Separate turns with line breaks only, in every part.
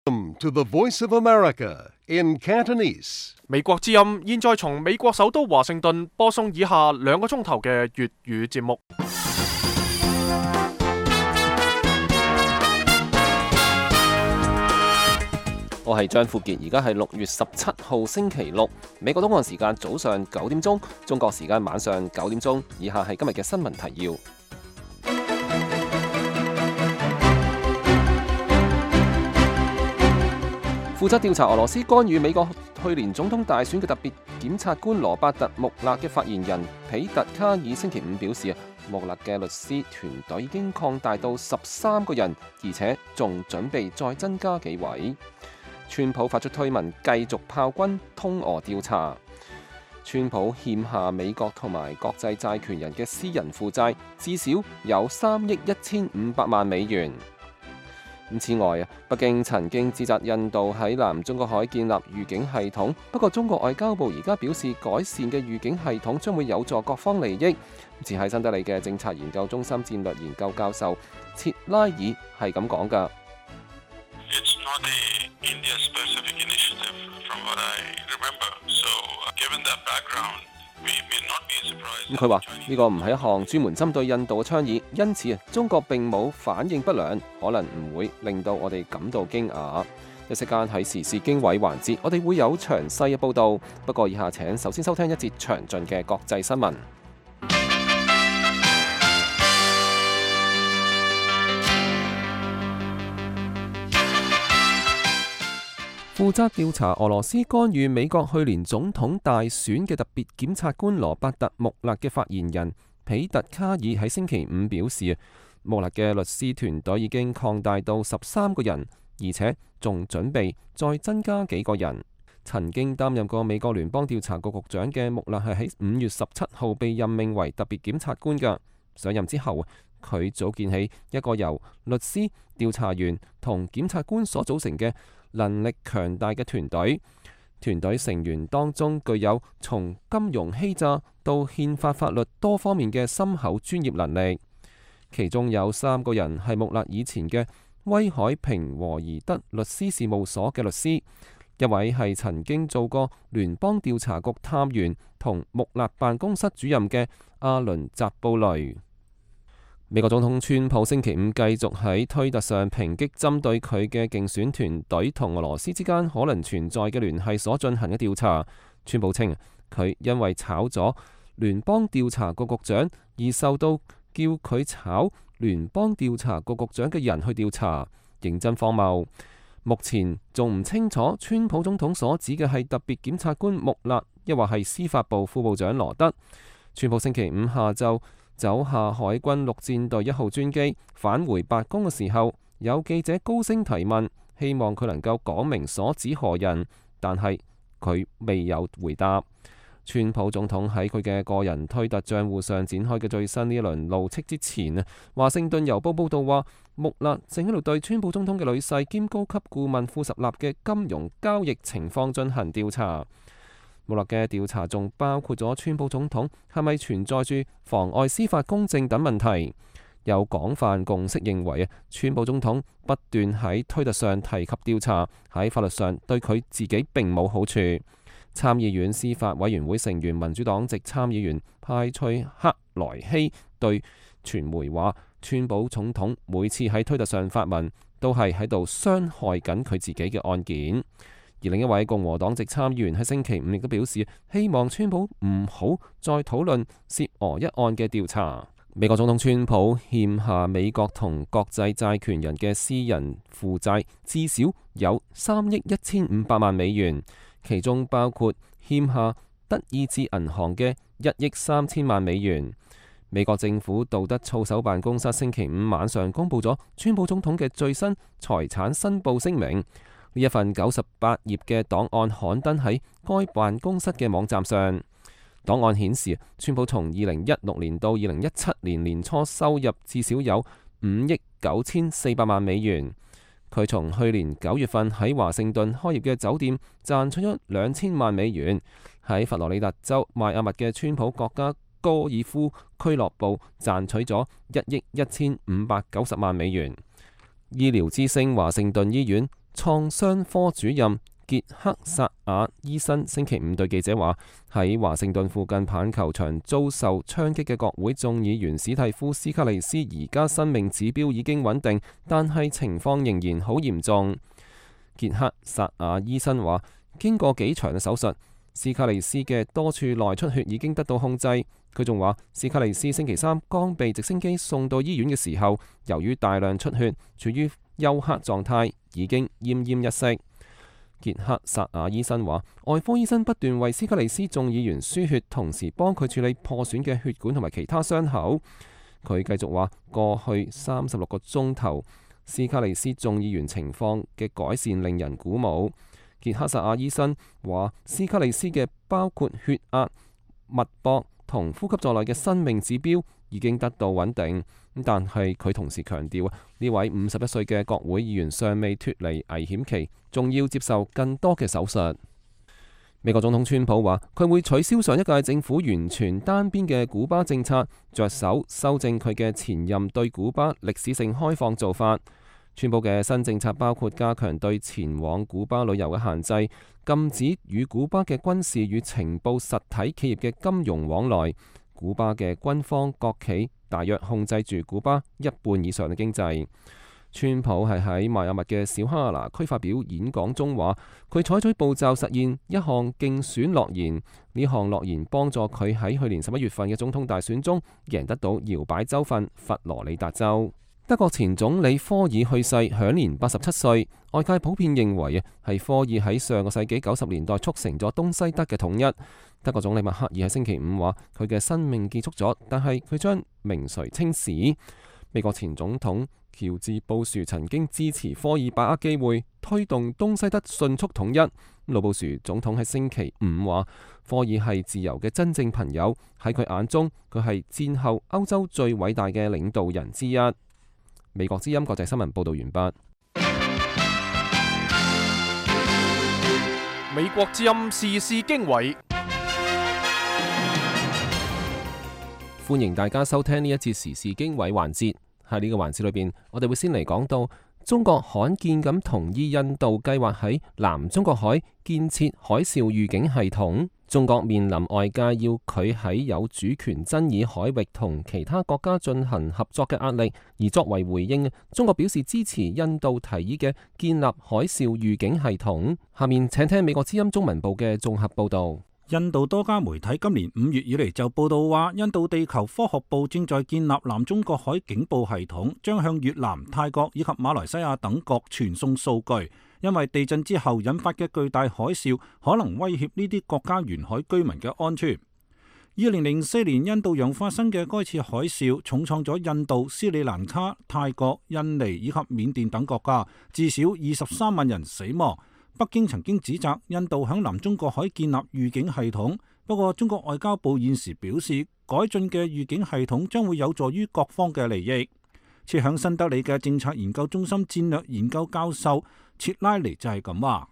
Welcome to the Voice of America in Cantonese.
美國之音現在從美國首都華盛頓播送以下2個鐘頭嘅粵語節目。
我係張富傑，而家係6月17號星期六，美國東岸時間早上9點鐘，中國時間晚上9點鐘。以下係今日嘅新聞提要。負責調查俄羅斯干預美國去年總統大選嘅特別檢察官羅伯特·穆勒嘅發言人彼特·卡爾星期五表示，穆勒嘅律師團隊已經擴大到13個人，而且仲準備再增加幾位。川普發出推文，繼續炮轟通俄調查。川普欠下美國同埋國際債權人嘅私人負債至少有3億1500萬美元。此外，北京曾經指責印度喺南中國海建立預警系統，不過中國外交部而家表示，改善嘅預警系統將會有助各方利益。自喺新德里嘅政策研究中心戰略研究教授切拉爾係咁講㗎。佢話呢個唔係一項專門針對印度嘅倡議，因此中國並冇反應不良，可能唔會令到我哋感到驚訝。一息間喺時事經緯環節，我哋會有詳細嘅報導。不過以下請首先收聽一節詳盡嘅國際新聞。負責調查俄羅斯干預美國去年總統大選嘅特別檢察官羅伯特·穆勒嘅發言人彼特·卡爾喺星期五表示，穆勒嘅律師團隊已經擴大到13個人，而且仲準備再增加幾個人。曾經擔任過美國聯邦調查局局長嘅穆勒係喺5月17號被任命為特別檢察官㗎。上任之後，佢組建起一個由律師、調查員同檢察官所組成嘅能力強大嘅團隊。團隊成員當中具有從金融欺詐到憲法法律多方面嘅深厚專業能力。其中有3個人係穆勒以前嘅威海平和宜德律師事務所嘅律師，一位係曾經做過聯邦調查局探員同穆勒辦公室主任嘅阿倫扎布雷。美國總統川普星期五繼續喺推特上抨擊針對佢嘅競選團隊同俄羅斯之間可能存在嘅聯繫所進行嘅調查。川普稱佢因為炒咗聯邦調查局局長而受到叫佢炒聯邦調查局局長嘅人去調查，認真荒謬。目前仲唔清楚川普總統所指嘅係特別檢察官穆勒，抑或係司法部副部長羅德。川普星期五下晝走下海軍陸戰隊1號專機返回白宮嘅時候，有記者高聲提問，希望佢能夠講明所指何人，但係佢未有回答。川普總統喺佢嘅個人推特賬戶上展開嘅最新呢一輪怒斥之前，華盛頓郵報報道話，穆勒正喺度對川普總統嘅女婿兼高級顧問庫什納嘅金融交易情況進行調查。穆勒嘅調查仲包括咗川普總統係咪存在住妨礙司法公正等問題。有廣泛共識認為川普總統不斷喺推特上提及調查，喺法律上對佢自己並冇好處。參議院司法委員會成員民主黨籍參議員派翠克萊希對傳媒話，川普總統每次喺推特上發文都係喺度傷害緊佢自己嘅案件。而另一位共和黨籍參議員喺星期五亦都表示，希望川普唔好再討論涉俄一案嘅調查。美國總統川普欠下美國同國際債權人嘅私人負債至少有3億1500萬美元，其中包括欠下德意志銀行嘅1億3000萬美元。美國政府道德操守辦公室星期五晚上公布咗川普總統嘅最新財產申報聲明。呢一份98頁嘅檔案刊登喺該辦公室嘅網站上。檔案顯示，川普從2016年到2017年年初收入至少有5億9400萬美元。佢從去年9月份喺華盛頓開業嘅酒店賺取咗2000萬美元，喺佛羅里達州邁阿密嘅川普國家高爾夫俱樂部賺取咗1億1590萬美元。醫療之星華盛頓醫院創傷科主任傑克薩瓦醫生星期五對記者話：喺華盛頓附近棒球場遭受槍擊嘅國會眾議員史蒂夫斯卡利斯而家生命指標已經穩定，但係情況仍然好嚴重。傑克薩瓦醫生話：經過幾場嘅手術，斯卡利斯嘅多處內出血已經得到控制。佢仲話，斯卡利斯星期三剛被直升機送到醫院嘅時候，由於大量出血，處於休克狀態，已經奄奄一息。傑克薩瓦醫生話，外科醫生不斷為斯卡利斯眾議員輸血，同時幫佢處理破損嘅血管同埋其他傷口。佢繼續話，過去36個鐘頭，斯卡利斯眾議員情況嘅改善令人鼓舞。傑克薩瓦醫生話，斯卡利斯嘅包括血壓、脈搏同呼吸在內嘅生命指標已經得到穩定。但係佢同時強調，呢位51歲嘅國會議員尚未脫離危險期，仲要接受更多嘅手術。美國總統川普話，佢會取消上一屆政府完全單邊嘅古巴政策，着手修正佢嘅前任對古巴歷史性開放做法。川普嘅新政策包括加強對前往古巴旅遊嘅限制，禁止與古巴嘅軍事與情報實體企業嘅金融往來。古巴嘅軍方國企大約控制住古巴一半以上嘅經濟。川普係喺邁阿密嘅小哈瓦那區發表演講中話，佢採取步驟實現一項競選諾言，呢項諾言幫助佢喺去年11月份嘅總統大選中贏得到搖擺州份佛羅里達州。德國前總理科爾去世，享年87歲。外界普遍認為係科爾喺上個世紀90年代促成咗東西德嘅統一。德國總理默克爾喺星期五話，佢嘅生命結束咗，但係佢將名垂青史。美國前總統喬治布殊曾經支持科爾把握機會推動東西德迅速統一。老布殊總統喺星期五話，科爾係自由嘅真正朋友，喺佢眼中，佢係戰後歐洲最偉大嘅領導人之一。美國之音國際新聞報道完畢。
美國之音時事經緯，
歡迎大家收聽呢一節時事經緯環節。喺呢個環節裏邊，我哋會先嚟講到中國罕見咁同意印度計劃喺南中國海建設海嘯預警系統。中國面臨外界要佢喺有主權爭議海域同其他國家進行合作嘅壓力，而作為回應，中國表示支持印度提議嘅建立海嘯預警系統。下面請聽美國之音中文部嘅綜合報導。
印度多家媒體今年5月以嚟就報道話，印度地球科學部正在建立南中國海警報系統，將向越南、泰國以及馬來西亞等國傳送數據。因為地震之後引發嘅巨大海嘯可能威脅呢啲國家沿海居民嘅安全。2004年印度洋發生嘅該次海嘯重創咗印度、斯里蘭卡、泰國、印尼以及緬甸等國家，至少23萬人死亡。北京曾經指責印度響南中國海建立預警系統，不過中國外交部現時表示，改進嘅預警系統將會有助於各方嘅利益。設響新德里嘅政策研究中心戰略研究教授切拉尼就係咁話。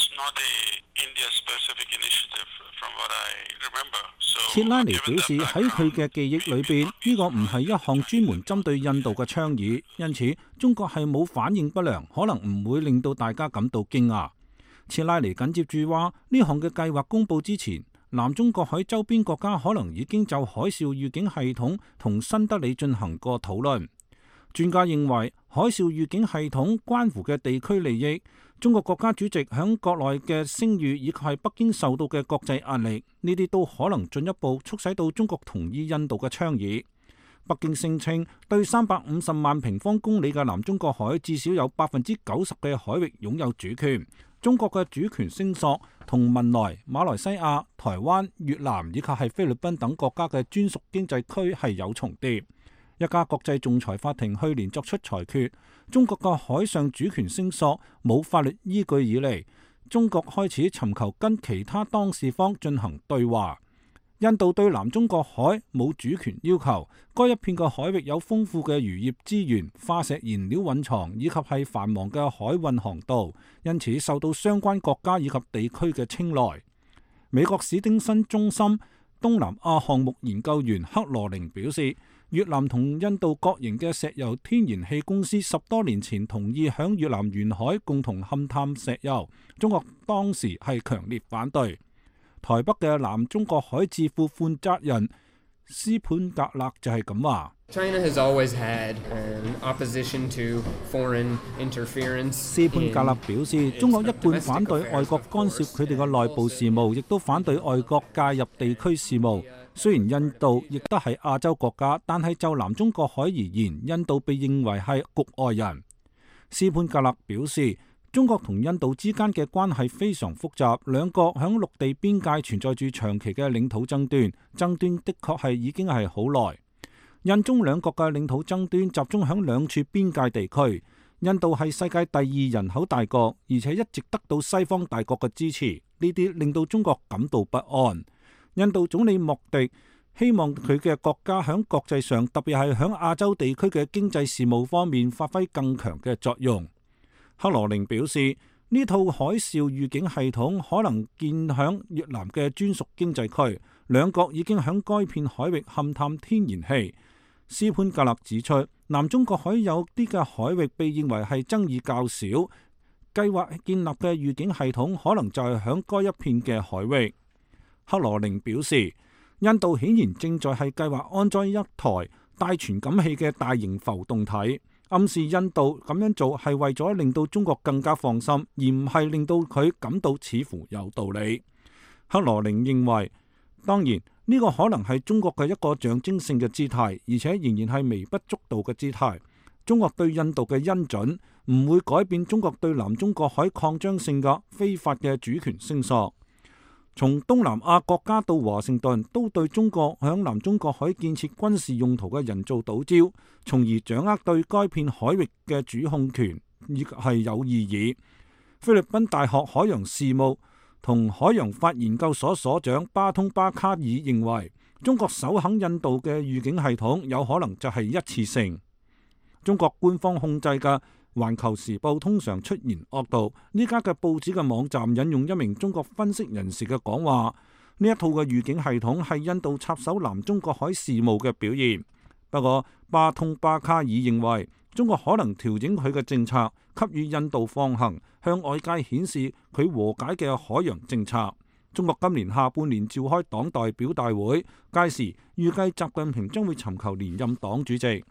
切拉尼表示，喺佢嘅記憶裏邊，呢個唔係一項專門針對印度嘅倡議，因此中國係冇反應不良，可能唔會令到大家感到驚訝。切拉尼緊接住話，呢項嘅計劃公佈之前，南中國海周邊國家可能已經就海嘯預警系統同新德里進行過討論。專家認為，海嘯預警系統關乎嘅地區利益，中國國家主席響國內嘅聲譽以及係北京受到嘅國際壓力，呢啲都可能進一步促使到中國同意印度嘅倡議。北京聲稱對350萬平方公里嘅南中國海至少有90%嘅海域擁有主權。中國嘅主權聲索同文萊、馬來西亞、台灣、越南以及係菲律賓等國家嘅專屬經濟區係有重疊。一家國際仲裁法庭去年作出裁決，中國嘅海上主權聲索冇法律依據以嚟，中國開始尋求跟其他當事方進行對話。印度對南中國海冇主權要求，該一片嘅海域有豐富嘅漁業資源、化石燃料蘊藏以及係繁忙嘅海運航道，因此受到相關國家以及地區嘅青睞。美國史丁森中心東南亞項目研究員克羅寧表示， 越南同印度國營嘅石油天然氣公司10多年前同意響越南沿海共同勘探石油，中國當時係強烈反對。台北嘅南中國海智庫負責人斯潘格勒就係咁話。
China has always had opposition to foreign interference.
斯潘格勒表示，中國一貫反對外國干涉佢哋嘅內部事務，亦都反對外國介入地區事務。雖然印度亦都係亞洲國家，但係就南中國海而言，印度被認為係局外人。斯潘格勒表示，中國同印度之間嘅關係非常複雜，兩國響陸地邊界存在住長期嘅領土爭端，爭端的確係已經係好耐。印中兩國嘅領土爭端集中響兩處邊界地區。印度係世界第2人口大國，而且一直得到西方大國嘅支持，呢啲令到中國感到不安。印度總理莫迪希望佢嘅國家響國際上，特別係響亞洲地區嘅經濟事務方面發揮更強嘅作用。克羅寧表示，呢套海嘯預警系統可能建響越南嘅專屬經濟區，兩國已經響該片海域勘探天然氣。斯潘格勒指出，南中國海有啲嘅海域被認為係爭議較少，計劃建立嘅預警系統可能就係響該一片嘅海域。克羅寧表示，印度顯然正在係計劃安裝一台帶傳感器嘅大型浮動體，暗示印度咁樣做係為咗令到中國更加放心，而唔係令到佢感到似乎有道理。克羅寧認為，當然呢個可能係中國嘅一個象徵性嘅姿態，而且仍然係微不足道嘅姿態。中國對印度嘅恩准唔會改變中國對南中國海擴張性嘅非法嘅主權聲索。從東南亞國家到華盛頓都對中國響南中國海建設軍事用途嘅人造島礁，從而掌握對該片海域嘅主控權，亦係有異議。菲律賓大學海洋事務同海洋法研究所所長巴通巴卡爾認為，中國首肯印度嘅預警系統有可能就係一次性。中國官方控制嘅環球時報通常出言惡毒，呢家嘅報紙嘅網站引用一名中國分析人士嘅講話，呢一套嘅預警系統係印度插手南中國海事務嘅表現。不過巴通巴卡爾認為，中國可能調整佢嘅政策，給予印度放行，向外界顯示佢和解嘅海洋政策。中國今年下半年召開黨代表大會，屆時預計習近平將會尋求連任黨主席。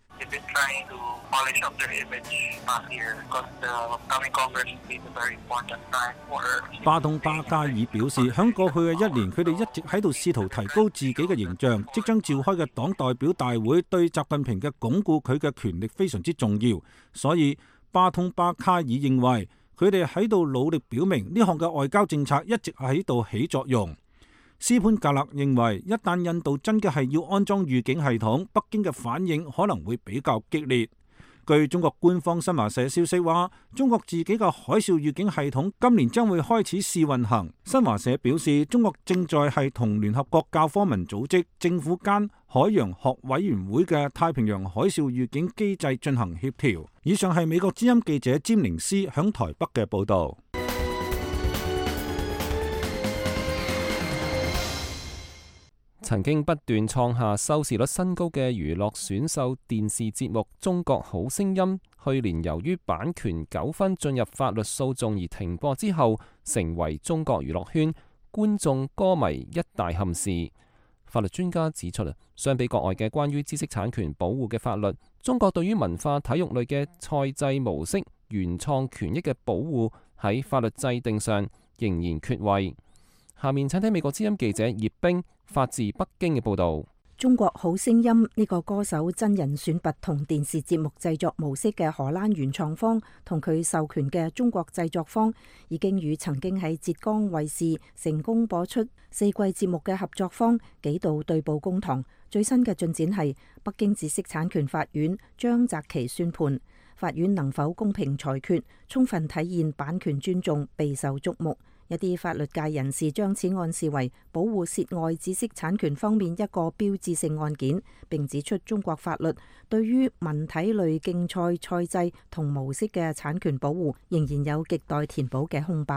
巴通巴加爾表示，響過去嘅1年，佢哋一直喺度試圖提高自己嘅形象。即將召開嘅黨代表大會對習近平嘅鞏固佢嘅權力非常之重要，所以巴通巴卡爾認為佢哋喺度努力表明呢項嘅外交政策一直喺度起作用。斯潘格勒認為，一旦印度真嘅係要安裝預警系統，北京嘅反應可能會比較激烈。據中國官方新華社消息話，中國自己嘅海嘯預警系統今年將會開始試運行。新華社表示，中國正在係同聯合國教科文組織、政府間海洋學委員會嘅太平洋海嘯預警機制進行協調。以上係美國之音記者詹寧斯響台北嘅報道。
曾經不斷創下收視率新高嘅娛樂選秀電視節目《中國好聲音》，去年由於版權糾紛進入法律訴訟而停播之後，成為中國娛樂圈觀眾歌迷一大憾事。法律專家指出，相比國外嘅關於知識產權保護嘅法律，中國對於文化體育類嘅賽制模式原創權益嘅保護喺法律制定上仍然缺位。下面請睇美國之音記者葉冰發自北京嘅報道。
中國好聲音呢個歌手真人選拔同電視節目製作模式嘅荷蘭原創方同佢授權嘅中國製作方，已經與曾經喺浙江衛視成功播出4季節目嘅合作方幾度對簿公堂。最新嘅進展係北京知識產權法院將擇期宣判，法院能否公平裁決，充分體現版權尊重，備受矚目。一啲法律界人士將此案視為保護涉外知識產權方面一個標誌性案件，並指出中國法律對於文體類競賽賽制同模式嘅產權保護仍然有亟待填補嘅空白。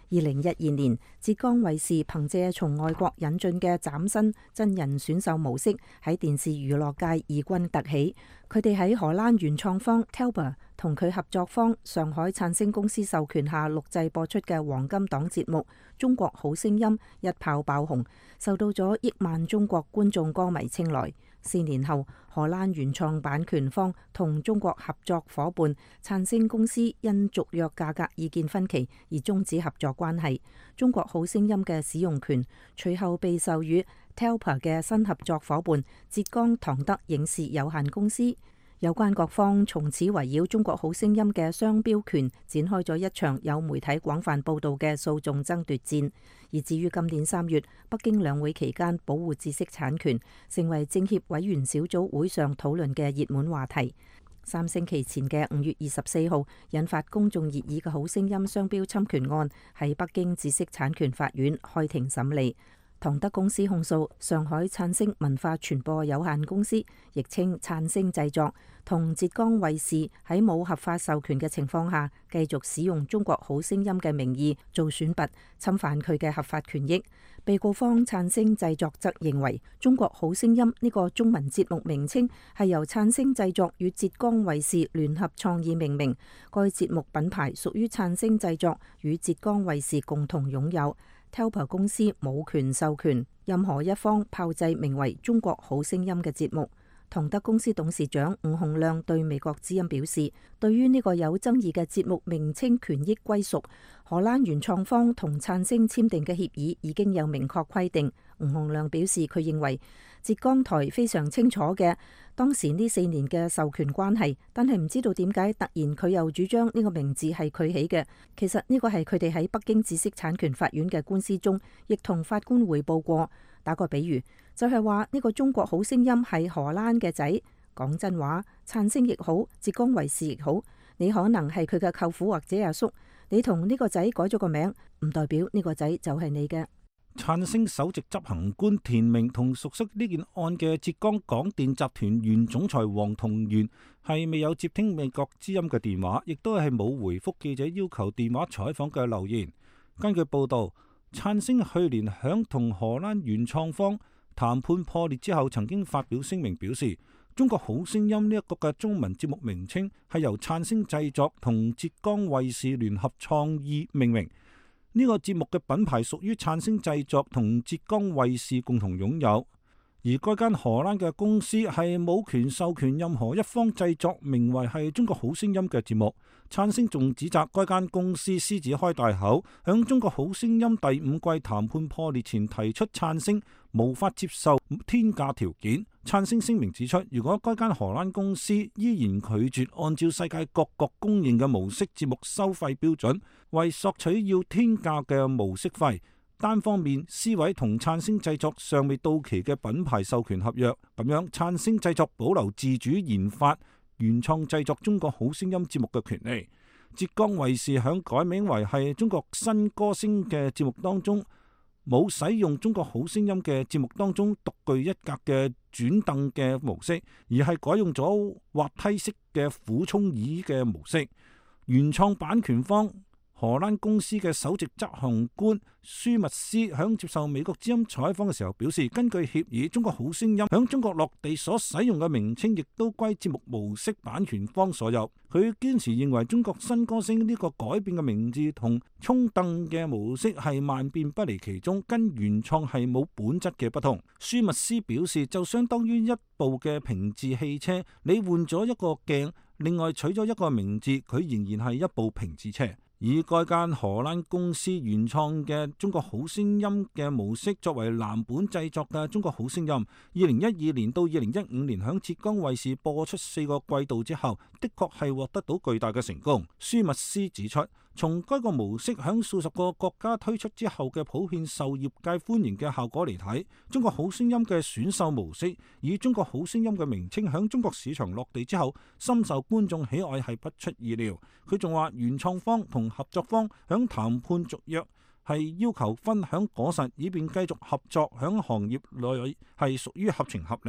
2012年，浙江衛視憑借從外國引進嘅嶄新真人選秀模式，喺電視娛樂界異軍突起。佢哋喺荷蘭原創方 Telper 同佢合作方上海燦星公司授權下錄製播出嘅黃金檔節目《中國好聲音》一炮爆紅，受到咗億萬中國觀眾歌迷青睞。4年後，荷蘭原創版權方同中國合作伙伴燦星公司因續約價格意見分歧而終止合作關係。中國好聲音嘅使用權隨後被授予 Telper 嘅新合作伙伴浙江唐德影視有限公司。有關各方從此圍繞中國好聲音嘅商標權展開咗一場有媒體廣泛報道嘅訴訟爭奪戰。而至於今年3月北京兩會期間保護知識產權成為政協委員小組會上討論嘅熱門話題。3星期前嘅5月24號引發公眾熱議嘅好聲音商標侵權案喺北京知識產權法院開庭審理。唐德公司控訴上海燦星文化傳播有限公司，亦稱燦星製作，同浙江衛視喺冇合法授權嘅情況下，繼續使用中國好聲音嘅名義做選拔，侵犯佢嘅合法權益。被告方燦星製作則認為，中國好聲音呢個中文節目名稱係由燦星製作與浙江衛視聯合創意命名，該節目品牌屬於燦星製作與浙江衛視共同擁有。Telper 公司冇權授權任何一方炮製名為《中國好聲音》嘅節目。唐德公司董事長伍洪亮對美國之音表示，對於呢個有爭議嘅節目名稱權益歸屬，荷蘭原創方同燦星簽訂嘅協議已經有明確規定。伍洪亮表示，佢認為浙江台非常清楚嘅當時呢4年嘅授權關係，但係唔知道點解突然佢又主張呢個名字係佢起嘅。其實呢個係佢哋喺北京知識產權法院嘅官司中，亦同法官匯報過。打個比喻，就係話呢個中國好聲音係荷蘭嘅仔。講真話，燦星亦好，浙江衛視亦好，你可能係佢嘅舅父或者阿叔，你同呢個仔改咗個名，唔代表呢個仔就係你嘅。
燦星首席執行官田明同熟悉呢件案嘅浙江廣電集團原總裁黃同源係未有接聽美國之音嘅電話，亦都係冇回覆記者要求電話採訪嘅留言。根據報道，燦星去年響同荷蘭原創方談判破裂之後，曾經發表聲明表示，中國好聲音呢一個嘅中文節目名稱係由燦星製作同浙江衛視聯合創意命名。呢個節目嘅品牌屬於燦星製作同浙江衛視共同擁有，而該間荷蘭嘅公司係冇權授權任何一方製作名為係中國好聲音嘅節目。燦星仲指責該間公司獅子開大口，響中國好聲音第5季談判破裂前提出燦星無法接受天價條件。燦星聲明指出，如果該間荷蘭公司依然拒絕按照世界各國公認嘅模式節目收費標準，為索取要天價嘅模式費，單方面撕毀同燦星製作尚未到期嘅品牌授權合約，咁樣燦星製作保留自主研發原創製作中國好聲音節目嘅權利。浙江衛視響改名為係中國新歌聲嘅節目當中，冇使用中國好聲音嘅節目當中獨具一格嘅轉凳嘅模式，而係改用咗滑梯式嘅俯衝椅嘅模式。原創版權方荷蘭公司嘅首席執行官舒密斯響接受美國之音採訪嘅時候表示，根據協議，中國好聲音響中國落地所使用嘅名稱亦都歸節目模式版權方所有。佢堅持認為中國新歌聲呢個改變嘅名字同衝凳嘅模式係萬變不離其宗，跟原創係冇本質嘅不同。舒密斯表示，就相當於一部嘅平治汽車，你換咗一個鏡，另外取咗一個名字，佢仍然係一部平治車。以該間荷蘭公司原創嘅中國好聲音嘅模式作為藍本製作嘅中國好聲音，2012年到2015年響浙江衛視播出4個季度之後，的確係獲得到巨大嘅成功。舒密斯指出，從該個模式響數十個國家推出之後嘅普遍受業界歡迎嘅效果嚟睇，中國好聲音嘅選秀模式以中國好聲音嘅名稱響中國市場落地之後，深受觀眾喜愛係不出意料。佢仲話，原創方同合作方響談判續約係要求分享果實，以便繼續合作響行業內係屬於合情合理。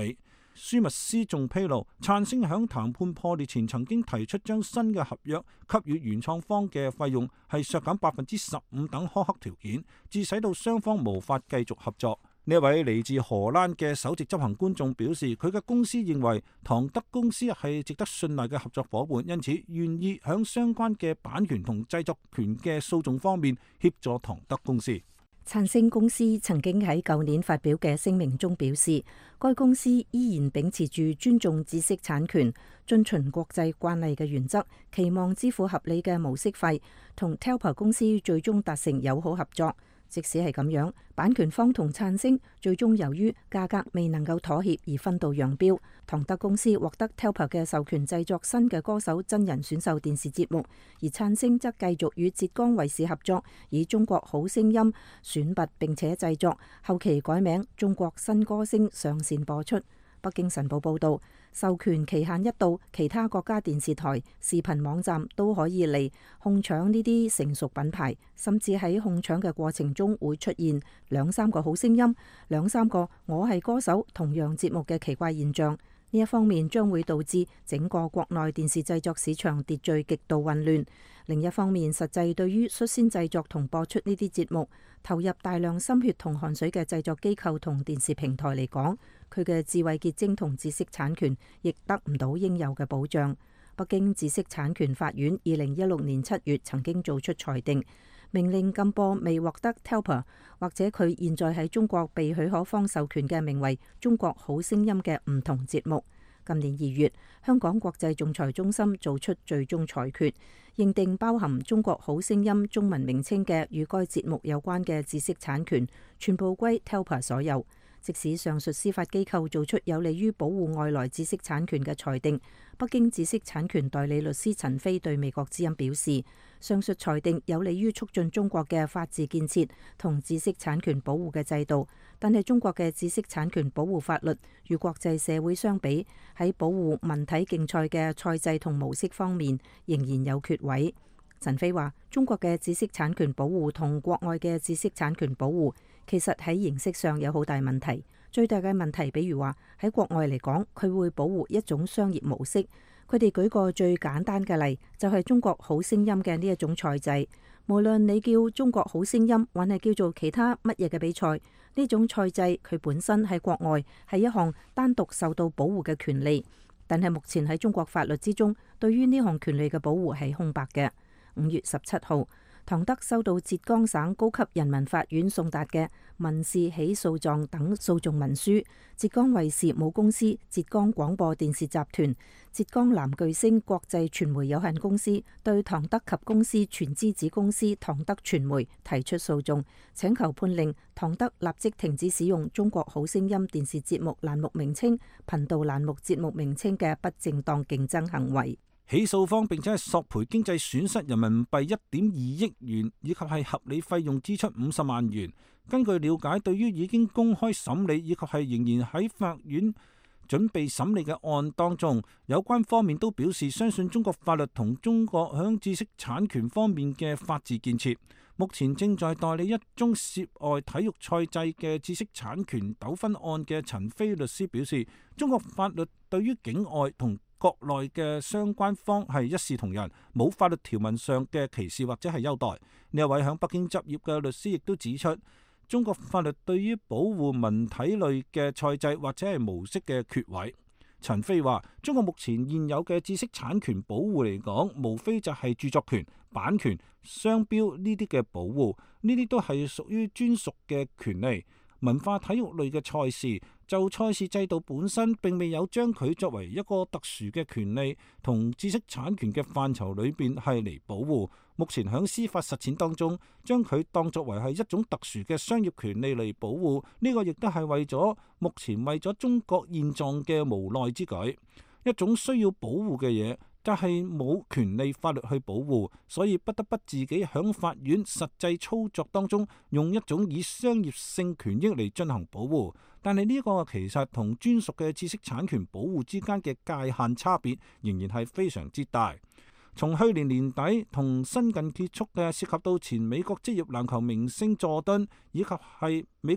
舒密斯仲披露，燦星響談判破裂前曾經提出將新嘅合約給予原創方嘅費用係削減15%等苛刻條件，致使到雙方無法繼續合作。呢位嚟自荷蘭嘅首席執行官仲表示，佢嘅公司認為唐德公司係值得信賴嘅合作伙伴，因此願意響相關嘅版權同製作權嘅訴訟方面協助唐德公司。
燦星公司曾經喺舊年發表嘅聲明中表示，該公司依然秉持住尊重知識產權、遵循國際慣例嘅原則，期望支付合理嘅模式費，同 Telper 公司最終達成友好合作。即使係咁樣，版權方同燦星最終由於價格未能夠妥協而分道揚鑣。唐德公司獲得 Telper 嘅授權製作新嘅歌手真人選秀電視節目，而燦星則繼續與浙江衛視合作，以中國好聲音選拔並且製作，後期改名中國新歌聲上線播出。北京晨報報道，授權期限一到，其他國家電視台、視頻網站都可以嚟控搶呢啲成熟品牌，甚至喺控搶嘅過程中會出現2-3個好聲音、2-3個我係歌手同樣節目嘅奇怪現象。呢一方面將會導致整個國內電視製作市場秩序極度混亂，另一方面實際對於率先製作同播出呢啲節目投入大量心血同汗水嘅製作機構同電視平台嚟講，佢嘅智慧結晶同知識產權亦得唔到應有嘅保障。北京知識產權法院2016年7月曾經做出裁定，命令禁播未獲得 Telper 或者佢現在喺中國被許可方授權嘅名為《中國好聲音》嘅唔同節目。今年2月，香港國際仲裁中心做出最終裁決，認定包含《中國好聲音》中文名稱嘅與該節目有關嘅知識產權全部歸 Telper 所有。即使上述司法機構做出有利於保護外來知識產權嘅裁定，北京知識產權代理律師陳飛對美國之音表示，上述裁定有利於促進中國嘅法治建設同知識產權保護嘅制度，但係中國嘅知識產權保護法律與國際社會相比，喺保護文體競賽嘅賽制同模式方面仍然有缺位。陳飛話，中國嘅知識產權保護同國外嘅知識產權保護其實喺形式上有好大問題。最大嘅問題，比如話喺國外嚟講，佢會保護一種商業模式。佢哋舉個最簡單嘅例，就係中國好聲音嘅呢一種賽制。無論你叫中國好聲音，還係叫做其他乜嘢嘅比賽，呢種賽制佢本身喺國外係一項單獨受到保護嘅權利。但係目前喺中國法律之中，對於呢項權利嘅保護係空白嘅。5月17號，唐德收到浙江省高級人民法院送達嘅民事起訴狀等訴訟文書。浙江衛視母公司浙江廣播電視集團、浙江南巨星國際傳媒有限公司對唐德及公司全資子公司唐德傳媒提出訴訟，請求判令唐德立即停止使用中國好聲音電視節目欄目名稱、頻道欄目節目名稱嘅不正當競爭行為。
起訴方並且係索賠經濟損失人民幣1.2億元，以及係合理費用支出50萬元。根據了解，對於已經公開審理以及係仍然喺法院準備審理嘅案當中，有關方面都表示相信中國法律同中國響知識產權方面嘅法治建設。目前正在代理一宗涉外體育賽制嘅知識產權糾紛案嘅陳飛律師表示，中國法律對於境外同國內嘅相關方係一視同仁，冇法律條文上嘅歧視或者係優待。呢一位響北京執業嘅律師亦都指出，中國法律對於保護文體類嘅賽制或者係模式嘅缺位。陳飛話，中國目前現有嘅知識產權保護嚟講，無非就係著作權、版權、商標呢啲嘅保護，呢啲都係屬於專屬嘅權利。文化體育類嘅賽事，就賽事制度本身並未有將佢作為一個特殊嘅權利同知識產權嘅範疇裏邊係嚟保護。目前響司法實踐當中，將佢當作為係一種特殊嘅商業權利嚟保護，呢個亦都係為咗目前為咗中國現狀嘅無奈之舉。一種需要保護嘅嘢，但係冇權利法律去保護，所以不得不自己響法院實際操作當中，用一種以商業性權益嚟進行保護。但係呢個其實同專屬嘅知識產權保護之間嘅界限差別，仍然係非常之大。從去年年底同新近結束嘅涉及到前美國職業籃球明星佐敦以及係美國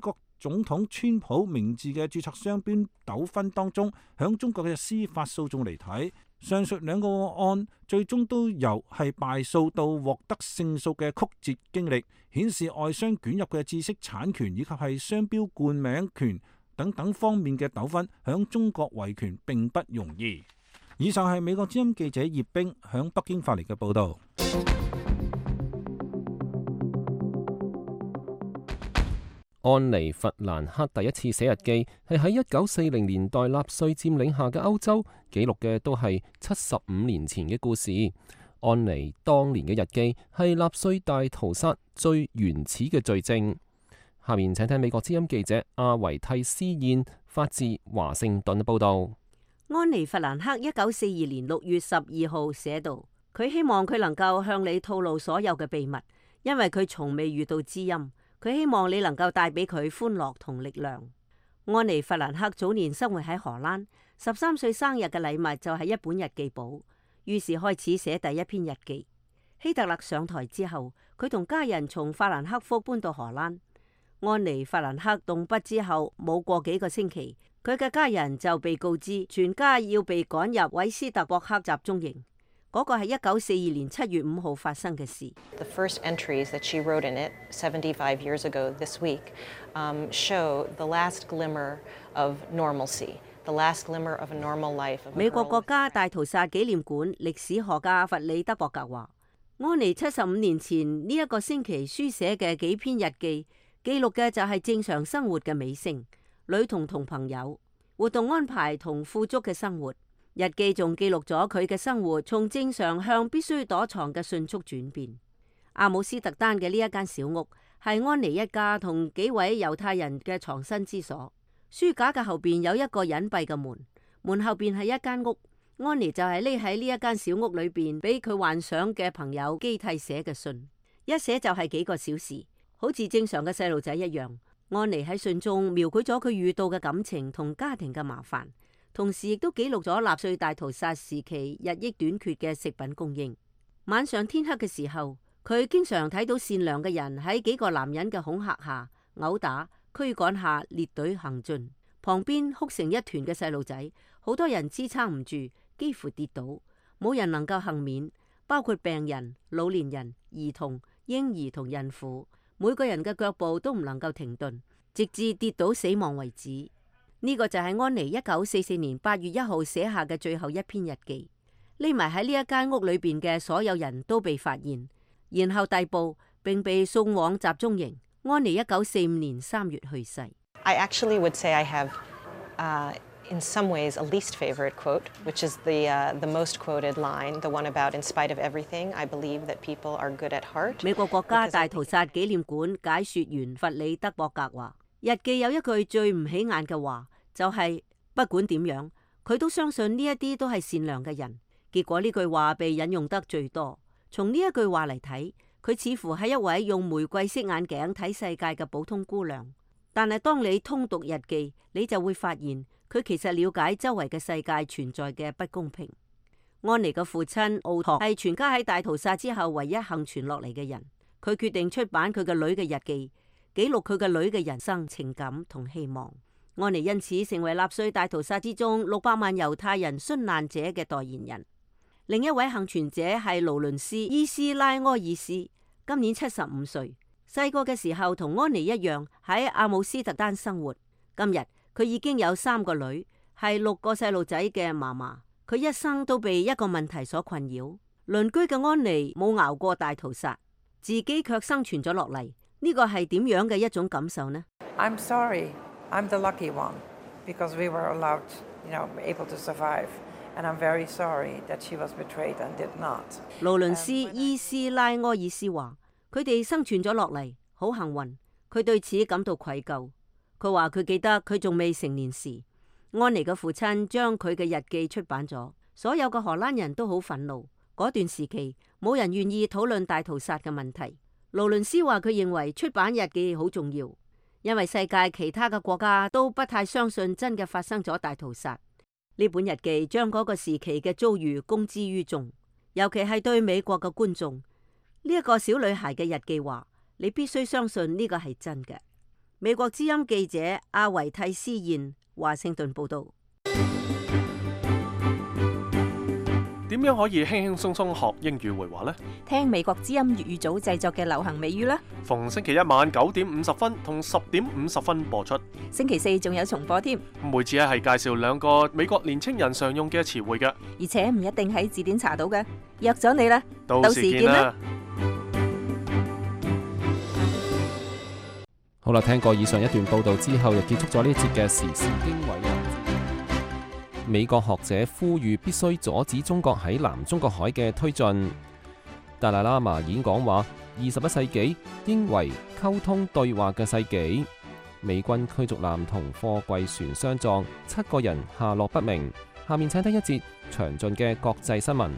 總統川普名字嘅註冊商標糾紛當中，響中國嘅司法訴訟嚟睇，上述兩個案最終都由係敗訴到獲得勝訴嘅曲折經歷，顯示外商捲入嘅知識產權以及係商標冠名權等等方面嘅糾紛，響中國維權並不容易。以上係美國之音記者葉冰響北京發嚟嘅報道。
安妮·弗蘭克第一次寫日記係喺1940年代納粹佔領下嘅歐洲，記錄嘅都係75年前嘅故事。安妮當年嘅日記係納粹大屠殺最原始嘅罪證。下面請聽美國之音記者阿維蒂斯燕發自華盛頓嘅報道。
安妮·弗蘭克1942年6月12號寫道，佢希望佢能夠向你吐露所有嘅秘密，因為佢從未遇到知音。佢希望你能夠帶俾佢歡樂同力量。安妮·弗蘭克早年生活喺荷蘭，13歲生日嘅禮物就係一本日記簿，於是開始寫第一篇日記。希特勒上台之後，佢同家人從法蘭克福搬到荷蘭。安妮·弗蘭克動筆之後，冇過幾個星期，佢嘅家人就被告知全家要被趕入韋斯特博克集中營。嗰個係1942年7月5號發生嘅事。
The first entries that she wrote in it 75 years ago this week show the last glimmer of normalcy, the last glimmer of a normal life.
美國國家大屠殺紀念館歷史學家弗里德伯格話，安妮75年前呢一個星期書寫嘅幾篇日記，記錄嘅就係正常生活嘅尾聲，女童同朋友、活動安排同富足嘅生活。日記仲記錄咗佢嘅生活從正常向必須躲藏嘅迅速轉變。阿姆斯特丹嘅呢一間小屋係安妮一家同幾位猶太人嘅藏身之所。書架嘅後邊有一個隱蔽嘅門，門後邊係一間屋。安妮就係匿喺呢一間小屋裏邊，俾佢幻想嘅朋友基蒂寫嘅信，一寫就係幾個小時，好似正常嘅細路仔一樣。安妮喺信中描繪咗佢遇到嘅感情同家庭嘅麻煩。同時亦都記錄咗納粹大屠殺時期日益短缺嘅食品供應。晚上天黑嘅時候，佢經常睇到善良嘅人喺幾個男人嘅恐嚇下、毆打、驅趕下列隊行進，旁邊哭成一團嘅細路仔，好多人支撐唔住，幾乎跌倒，冇人能夠幸免，包括病人、老年人、兒童、嬰兒同孕婦，每個人嘅腳步都唔能夠停頓，直至跌倒死亡為止。呢個就係安妮1944年8月1號寫下嘅最後一篇日記。匿埋喺呢一間屋裏邊嘅所有人都被發現，然後逮捕並被送往集中營。安妮1945年3月去世。
I actually would say I have, in some ways, a least favorite quote, which is the most quoted line, the one about in spite of everything, I believe that people are good at heart.
美國國家大屠殺紀念館解說員弗里德伯格話：日記有一句最唔起眼嘅話。就係不管點樣，佢都相信呢一啲都係善良嘅人。結果呢句話被引用得最多。從呢一句話嚟睇，佢似乎係一位用玫瑰色眼鏡睇世界嘅普通姑娘。但係當你通讀日記，你就會發現佢其實了解周圍嘅世界存在嘅不公平。安妮嘅父親奧托係全家喺大屠殺之後唯一幸存落嚟嘅人。佢決定出版佢嘅女嘅日記，記錄佢嘅女嘅人生、情感同希望。安妮因此成為納粹大屠殺之中600萬猶太人殉難者嘅代言人。另一位幸存者係勞倫斯·伊斯拉埃爾斯，今年75歲。細個嘅時候同安妮一樣喺阿姆斯特丹生活。今日佢已經有3個女，係6個細路仔嘅媽媽。佢一生都被一個問題所困擾。鄰居嘅安妮冇熬過大屠殺，自己卻生存咗落嚟。呢個係點樣嘅一種感受呢？
I'm sorry. I'm the lucky one because we were allowed, able to survive. And I'm very sorry that she was betrayed and did not.
勞倫斯·伊斯拉埃爾斯話：佢哋生存咗落嚟，好幸運。佢對此感到愧疚。佢話佢記得佢仲未成年時，安妮嘅父親將佢嘅日記出版咗，所有嘅荷蘭人都好憤怒。嗰段時期冇人願意討論大屠殺嘅問題。勞倫斯話佢認為出版日記好重要。因為世界其他嘅國家都不太相信真嘅發生咗大屠殺。呢本日記將嗰個時期嘅遭遇公之於眾，尤其係對美國嘅觀眾。呢一個小女孩嘅日記話：你必須相信呢個係真嘅。 美國之音記者阿維蒂斯燕華盛頓報道。
點樣可以輕輕鬆鬆學英語會話呢？
聽美國之音粵語組製作嘅流行美語啦。
逢星期一晚9:50同10:50播出。
星期四仲有重播添。
每次係介紹2個美國年青人常用嘅詞彙嘅，
而且唔一定喺字典查到嘅。約咗你啦，
到時見啦。
好啦，聽過以上一段報道之後，就結束咗呢一節嘅時事經緯。美國學者呼籲必須阻止中國喺南中國海嘅推進。達賴喇嘛演講話：21世紀應為溝通對話嘅世紀。美軍驅逐艦同貨櫃船相撞，7個人下落不明。下面請聽一節詳盡嘅國際新聞。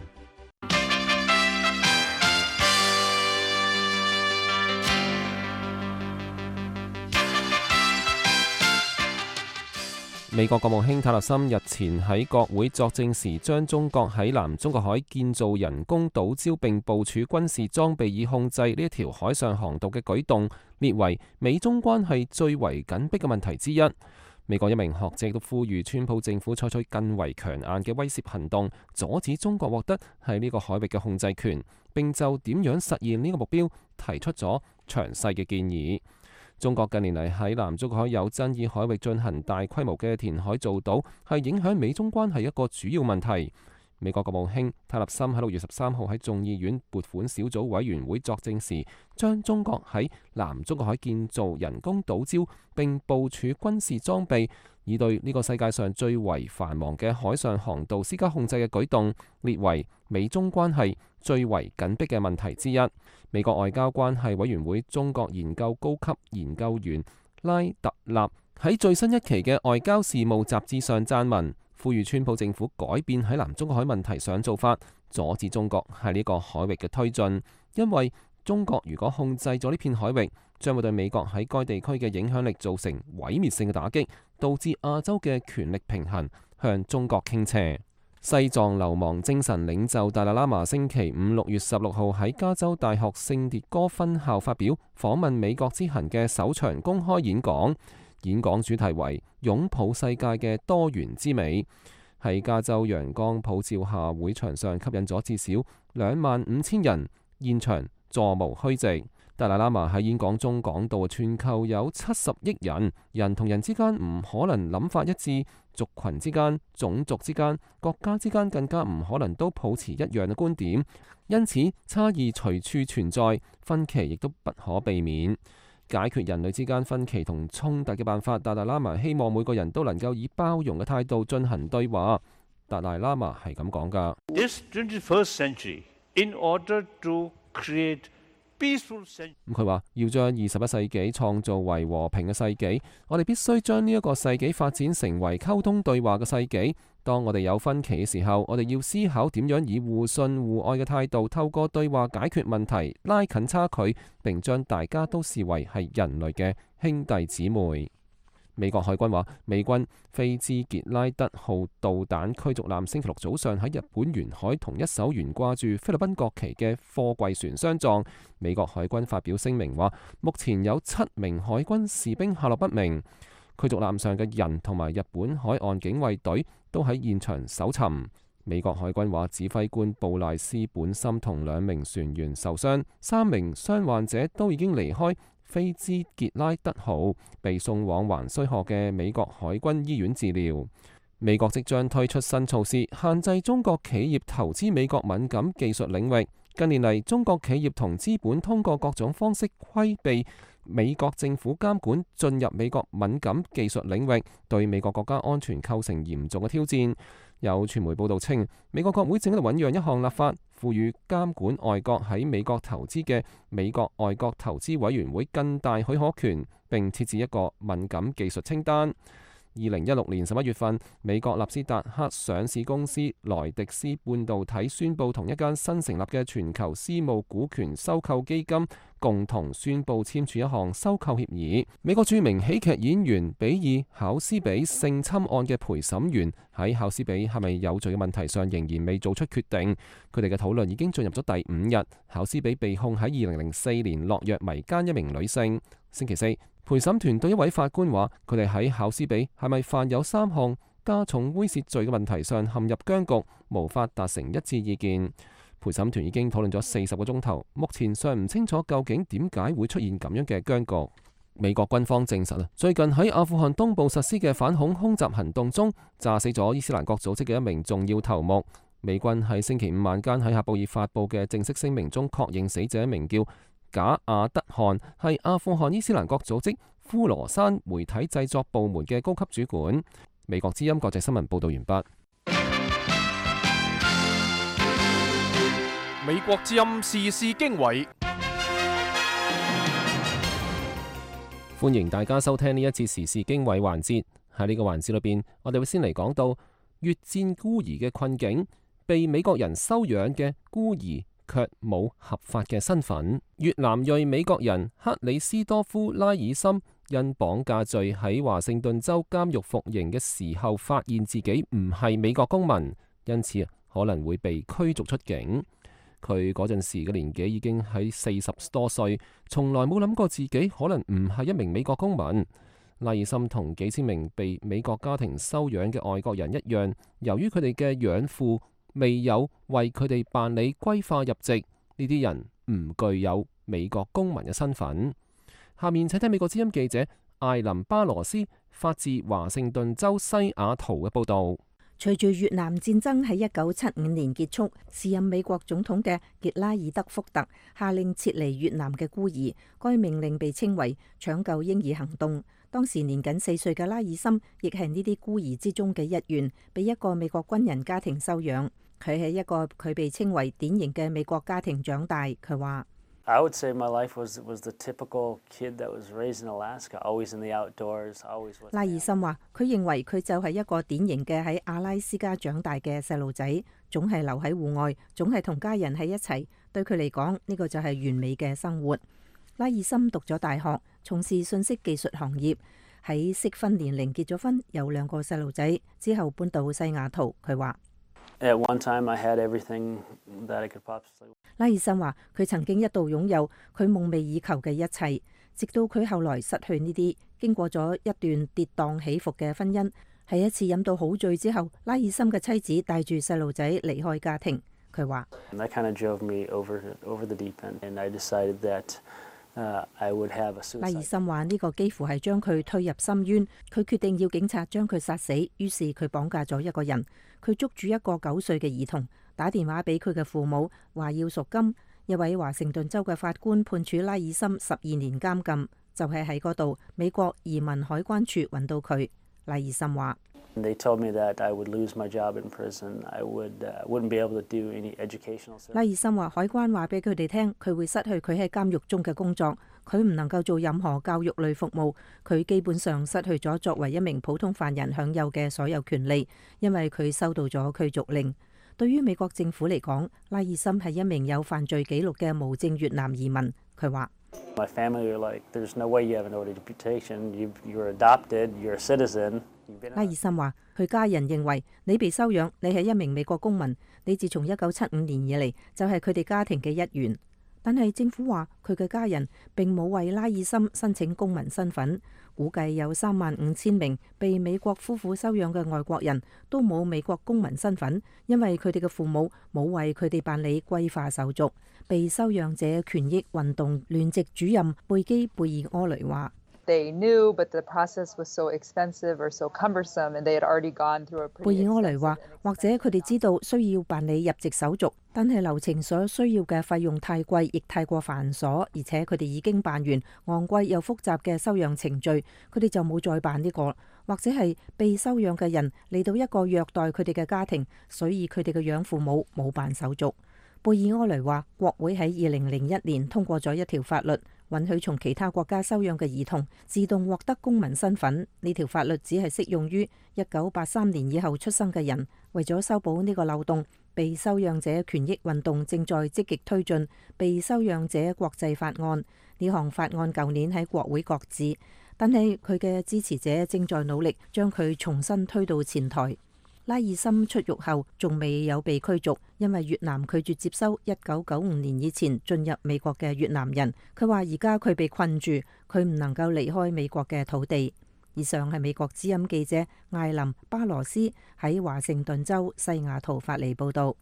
美國國務卿塔勒森日前喺國會作證時，將中國喺南中國海建造人工島礁並部署軍事裝備以控制呢一條海上航道嘅舉動，列為美中關係最為緊迫嘅問題之一。美國一名學者都呼籲川普政府採取更為強硬嘅威懾行動，阻止中國獲得喺呢個海域嘅控制權，並就點樣實現呢個目標提出咗詳細嘅建議。中國近年嚟喺南中國海有爭議海域進行大規模嘅填海造島，係影響美中關係一個主要問題。美國國務卿塔勒森喺6月13號喺眾議院撥款小組委員會作證時，將中國喺南中國海建造人工島礁並部署軍事裝備，以對呢個世界上最為繁忙嘅海上航道施加控制嘅舉動，列為美中關係最為緊迫嘅問題之一。美國外交關係委員會中國研究高級研究員拉特納喺最新一期嘅外交事務雜誌上撰文，呼籲川普政府改變喺南中國海問題上做法，阻止中國喺呢個海域嘅推進，因為中國如果控制咗呢片海域，將會對美國喺該地區嘅影響力造成毀滅性嘅打擊，導致亞洲嘅權力平衡向中國傾斜。西藏流亡精神領袖達賴喇嘛星期五6月16號喺加州大學聖迭戈分校發表訪問美國之行嘅首場公開演講，演講主題為擁抱世界嘅多元之美。喺加州陽光普照下，會場上吸引咗至少25,000人，現場座無虛席。達賴喇嘛喺演講中講到，全球有70億人，人同人之間唔可能諗法一致，族群之間、種族之間、國家之間更加唔可能都抱持一樣嘅觀點，因此差異隨處存在，分歧亦都不可避免。解決人類之間分歧同衝突嘅辦法，達賴喇嘛希望每個人都能夠以包容嘅態度進行對話。達賴喇嘛係咁講㗎。
This 21st century, in order to create
佢話要將21世紀創造為和平嘅世紀，我哋必須將呢一個世紀發展成為溝通對話嘅世紀。當我哋有分歧嘅時候，我哋要思考點樣以互信互愛嘅態度，透過對話解決問題，拉近差距，並將大家都視為係人類嘅兄弟姊妹。美國海軍話，美軍菲茲傑拉德號導彈驅逐艦星期六早上喺日本沿海同一艘懸掛住菲律賓國旗嘅貨櫃船相撞。美國海軍發表聲明話，目前有7名海軍士兵下落不明。驅逐艦上嘅人同埋日本海岸警衛隊都喺現場搜尋。美國海軍話，指揮官布賴斯本森同2名船員受傷，3名傷患者都已經離開菲茲傑拉德號，被送往橫須賀嘅美國海軍醫院治療。美國即將推出新措施，限制中國企業投資美國敏感技術領域。近年嚟，中國企業同資本通過各種方式規避美國政府監管，進入美國敏感技術領域，對美國國家安全構成嚴重嘅挑戰。有傳媒報道稱，美國國會正喺度醞釀一項立法，賦予監管外國喺美國投資嘅美國外國投資委員會更大許可權，並設置一個敏感技術清單。2016年11月份，美國納斯達克上市公司萊迪斯半導體宣布同一間新成立嘅全球私募股權收購基金共同宣布簽署一項收購協議。美國著名喜劇演員比爾考斯比性侵案嘅陪審員喺考斯比係咪有罪嘅問題上仍然未做出決定，佢哋嘅討論已經進入咗第5日。考斯比被控喺2004年落藥迷姦一名女性。星期四， 陪審團對一位法官話，佢哋喺考斯比係咪犯有3項加重猥褻罪嘅問題上陷入僵局，無法達成一致意見。陪審團已經討論咗40個鐘頭，目前尚唔清楚究竟點解會出現咁樣嘅僵局。美國軍方證實最近喺阿富汗東部實施嘅反恐空襲行動中，炸死咗伊斯蘭國組織嘅一名重要頭目。美軍喺星期五晚間喺喀布爾發布嘅正式聲明中確認死者名叫賈亞德汗，係阿富汗伊斯蘭國組織呼羅珊媒體製作部門嘅高級主管。美國之音國際新聞報道完畢。
美國之音時事經緯，
歡迎大家收聽呢一次時事經緯環節。喺呢個環節裏邊，我哋會先嚟講到越戰孤兒嘅困境，被美國人收養嘅孤兒卻冇合法嘅身份。越南裔美國人克里斯多夫拉爾森因綁架罪喺華盛頓州監獄服刑嘅時候，發現自己唔係美國公民，因此可能會被驅逐出境。佢嗰陣時嘅年紀已經喺40多歲，從來冇諗過自己可能唔係一名美國公民。拉爾森同幾千名被美國家庭收養嘅外國人一樣，由於佢哋嘅養父未有為佢哋辦理歸化入籍，呢啲人唔具有美國公民嘅身份。下面請聽美國之音記者艾琳巴羅斯發自華盛頓州西雅圖嘅報道。
隨住越南戰爭喺1975年結束，時任美國總統嘅傑拉爾德福特下令撤離越南嘅孤兒，該命令被稱為搶救嬰兒行動。當時年僅4歲嘅拉爾森亦係呢啲孤兒之中嘅一員，被一個美國軍人家庭收養。佢喺一個佢被稱為典型嘅美國家庭長大。佢話
I would say my life was the typical kid that was raised in Alaska, always in the outdoors, always with.
拉爾森話：佢認為佢就係一個典型嘅喺阿拉斯加長大嘅細路仔，總係留喺戶外，總係同家人喺一齊。對佢嚟講，呢個就係完美嘅生活。拉爾森讀咗大學，從事信息技術行業，喺適婚年齡結咗婚，有2個細路仔，之後搬到西雅圖。佢話
At one time, I had everything that I could possibly.
拉爾森話：佢曾經一度擁有佢夢寐以求嘅一切，直到佢後來失去呢啲。經過咗一段跌宕起伏嘅婚姻，喺一次飲到好醉之後，拉爾森嘅妻子帶住細路仔離開家庭。佢話
：That kind of drove me over the deep end, and I decided that I would have a suicide.
拉爾森話：呢個幾乎係將佢推入深淵。佢決定要警察將佢殺死，於是佢綁架咗一個人。佢捉住一個9歲嘅兒童，打電話俾佢嘅父母，話要贖金。一位華盛頓州嘅法官判處拉爾森12年監禁，就係喺嗰度美國移民海關處揾到佢。拉爾森話
：They told me that I would lose my job in prison. I wouldn't be able to do any educational.
拉爾森話：海關話俾佢哋聽，佢會失去佢喺監獄中嘅工作，佢唔能夠做任何教育類服務，佢基本上失去咗作為一名普通犯人享有嘅所有權利，因為佢收到咗驅逐令。對於美國政府嚟講，拉爾森係一名有犯罪記錄嘅無證越南移民。佢話
：My family were like, there's no way you have an order of deportation. You're adopted. You're a citizen.
拉爾森話：佢家人認為你被收養，你係一名美國公民，你自從1975年以嚟就係佢哋家庭嘅一員。但係政府話佢嘅家人並冇為拉爾森申請公民身份，估計有35000名被美國夫婦收養嘅外國人都冇美國公民身份，因為佢哋嘅父母冇為佢哋辦理歸化手續。被收養者權益運動聯席主任貝基貝爾柯雷話
：They knew, but the process was so expensive or so cumbersome, and they had already gone through a pretty.
貝爾柯雷話：或者佢哋知道需要辦理入籍手續，但係流程所需要嘅費用太貴，亦太過繁瑣，而且佢哋已經辦完昂貴又複雜嘅收養程序，佢哋就冇再辦呢個。或者係被收養嘅人嚟到一個虐待佢哋嘅家庭，所以佢哋嘅養父母冇辦手續。貝爾柯雷話：國會喺2001年通過咗一條法律，允許從其他國家收養嘅兒童自動獲得公民身份。呢條法律只係適用於1983年以後出生嘅人。為咗修補呢個漏洞，被收養者權益運動正在積極推進被收養者國際法案。呢項法案舊年喺國會擱置，但係佢嘅支持者正在努力將佢重新推到前台。 拉爾森出獄後仲未有被驅逐，因為越南拒絕接收1995年以前進入美國嘅越南人。佢話而家佢被困住，佢唔能夠離開美國嘅土地。以上係美國之音記者艾琳巴羅斯喺華盛頓州西雅圖發嚟報道。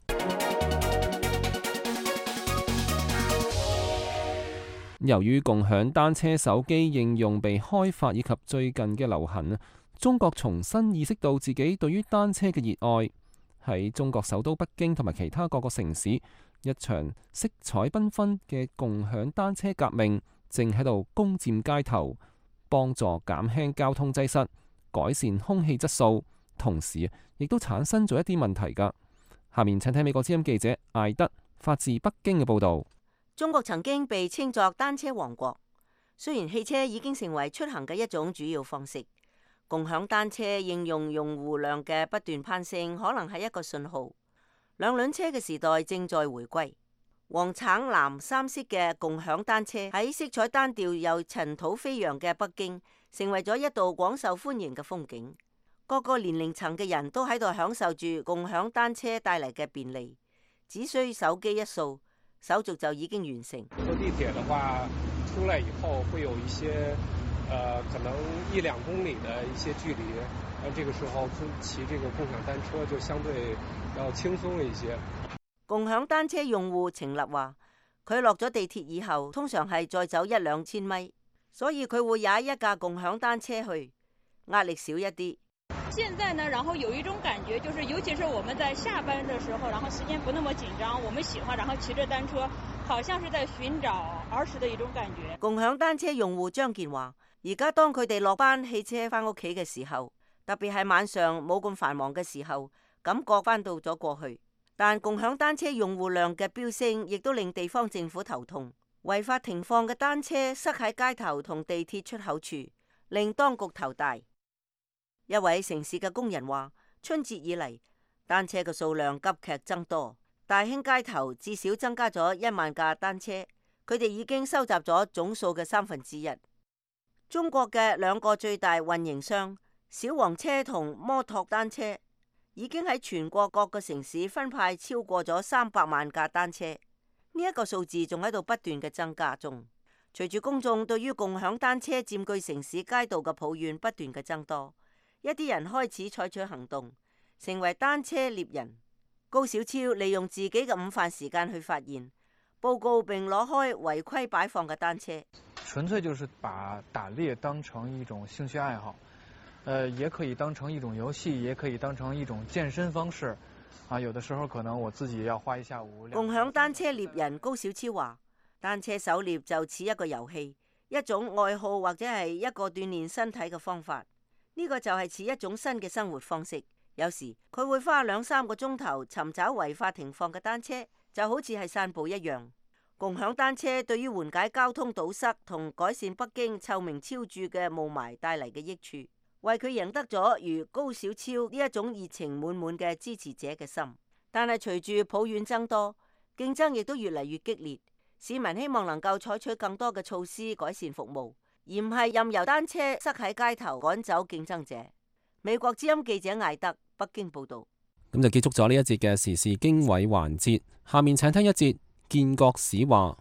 由於共享單車手機應用被開發以及最近嘅流行，中國重新意識到自己對於單車嘅熱愛。喺中國首都北京同埋其他各個城市，一場色彩繽紛嘅共享單車革命正喺度攻佔街頭，幫助減輕交通擠塞，改善空氣質素，同時亦都產生咗一啲問題㗎。下面請睇美國之音記者艾德發自北京嘅報導。
中國曾經被稱作單車王國，雖然汽車已經成為出行嘅一種主要方式，共享單車應用用戶量嘅不斷攀升，可能係一個信號。兩輪車嘅時代正在回歸。黃橙藍三色嘅共享單車喺色彩單調又塵土飛揚嘅北京，成為咗一道廣受歡迎嘅風景。各個年齡層嘅人都喺度享受住共享單車帶嚟嘅便利，只需手機一掃，手續就已經完成。
坐地鐵的話，出來以後會有一些，可能1-2公里的一些距離，這個時候騎這個共享單車就相對要輕鬆一些。
共享單車用戶程立話，佢落咗地鐵以後，通常係再走1-2千米，所以佢會踩一架共享單車去，壓力少一啲。
現在呢，然後有一種感覺，就是尤其是我們在下班的時候，然後時間不那麼緊張，我們喜歡然後騎着單車，好像是在尋找兒時的一種感覺。
共享單車用戶張健話，而家當佢哋落班汽車翻屋企嘅時候，特別係晚上冇咁繁忙嘅時候，感覺翻到咗過去。但共享單車用戶量嘅飆升，亦都令地方政府頭痛。違法停放嘅單車塞喺街頭同地鐵出口處，令當局頭大。一位城市嘅工人話，春節以嚟，單車嘅數量急劇增多，大興街頭至少增加咗1萬架單車，佢哋已經收集咗總數嘅1/3。中國嘅2個最大運營商小黃車同摩托單車，已經喺全國各個城市分派超過咗300萬架單車，呢一個數字仲喺度不斷嘅增加中。隨住公眾對於共享單車佔據城市街道嘅抱怨不斷嘅增多，一啲人開始採取行動，成為單車獵人。高小超利用自己嘅午飯時間去發現、報告並攞開違規擺放嘅單車。
純粹就是把打獵當成一種興趣愛好。也可以當成一種遊戲，也可以當成一種健身方式。有的時候可能我自己要花一下午。
共享單車獵人高小超話，單車狩獵就似一個遊戲，一種愛好或者係一個鍛煉身體嘅方法。呢個就係似一種新嘅生活方式。有時佢會花2-3個鐘頭尋找違法停放嘅單車，就好似係散步一樣。共享單車對於緩解交通堵塞同改善北京臭名昭著嘅霧霾帶嚟嘅益處，為佢贏得咗如高小超呢一種熱情滿滿嘅支持者嘅心。但係隨住抱怨增多，競爭亦都越嚟越激烈。市民希望能夠採取更多嘅措施改善服務，而唔係任由單車塞喺街頭趕走競爭者。美國之音記者艾德北京報道。
咁就結束咗呢一節嘅時事經緯環節。下面請聽一節建國史話。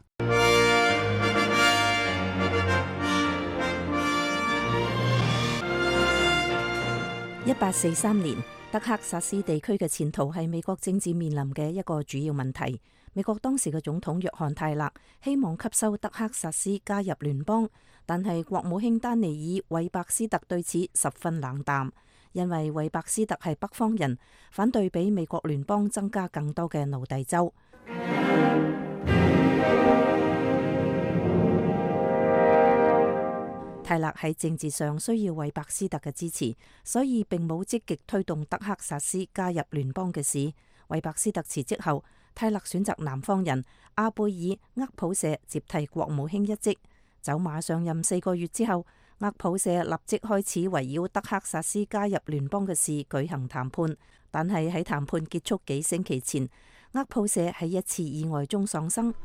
1843年，德克薩斯地區嘅前途係美國政治面臨嘅一個主要問題。美國當時嘅總統約翰泰勒希望吸收德克薩斯加入聯邦，但係國務卿丹尼爾韋伯斯特對此十分冷淡，因為韋伯斯特係北方人，反對俾美國聯邦增加更多嘅奴隸州。泰勒喺政治上需要韋伯斯特嘅支持，所以並冇積極推動德克薩斯加入聯邦嘅事。韋伯斯特辭職後，泰勒選擇南方人阿貝爾·厄普舍接替國務卿一職。走馬上任4個月之後，厄普舍立即開始圍繞德克薩斯加入聯邦嘅事舉行談判。但係喺談判結束幾星期前，厄普舍喺一次意外中喪生。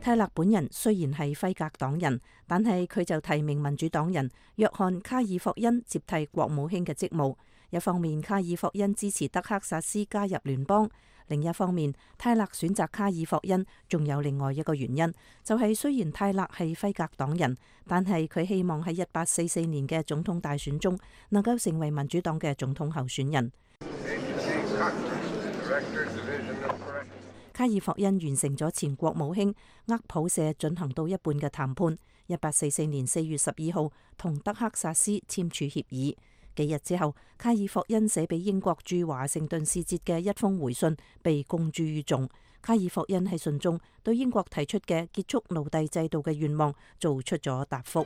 泰勒本人雖然係輝格黨人，但係佢就提名民主黨人約翰卡爾霍恩接替國務卿嘅職務。一方面，卡爾霍恩支持德克薩斯加入聯邦；另一方面，泰勒選擇卡爾霍恩仲有另外一個原因，就係雖然泰勒係輝格黨人，但係佢希望喺1844年嘅總統大選中能夠成為民主黨嘅總統候選人。卡爾霍恩完成咗前國務卿厄普社進行到一半嘅談判，1844年4月12號同德克薩斯簽署協議。幾日之後，卡爾霍恩寫俾英國駐華盛頓使節嘅一封回信被公諸於眾。卡爾霍恩喺信中對英國提出嘅結束奴隸制度嘅願望做出咗答覆。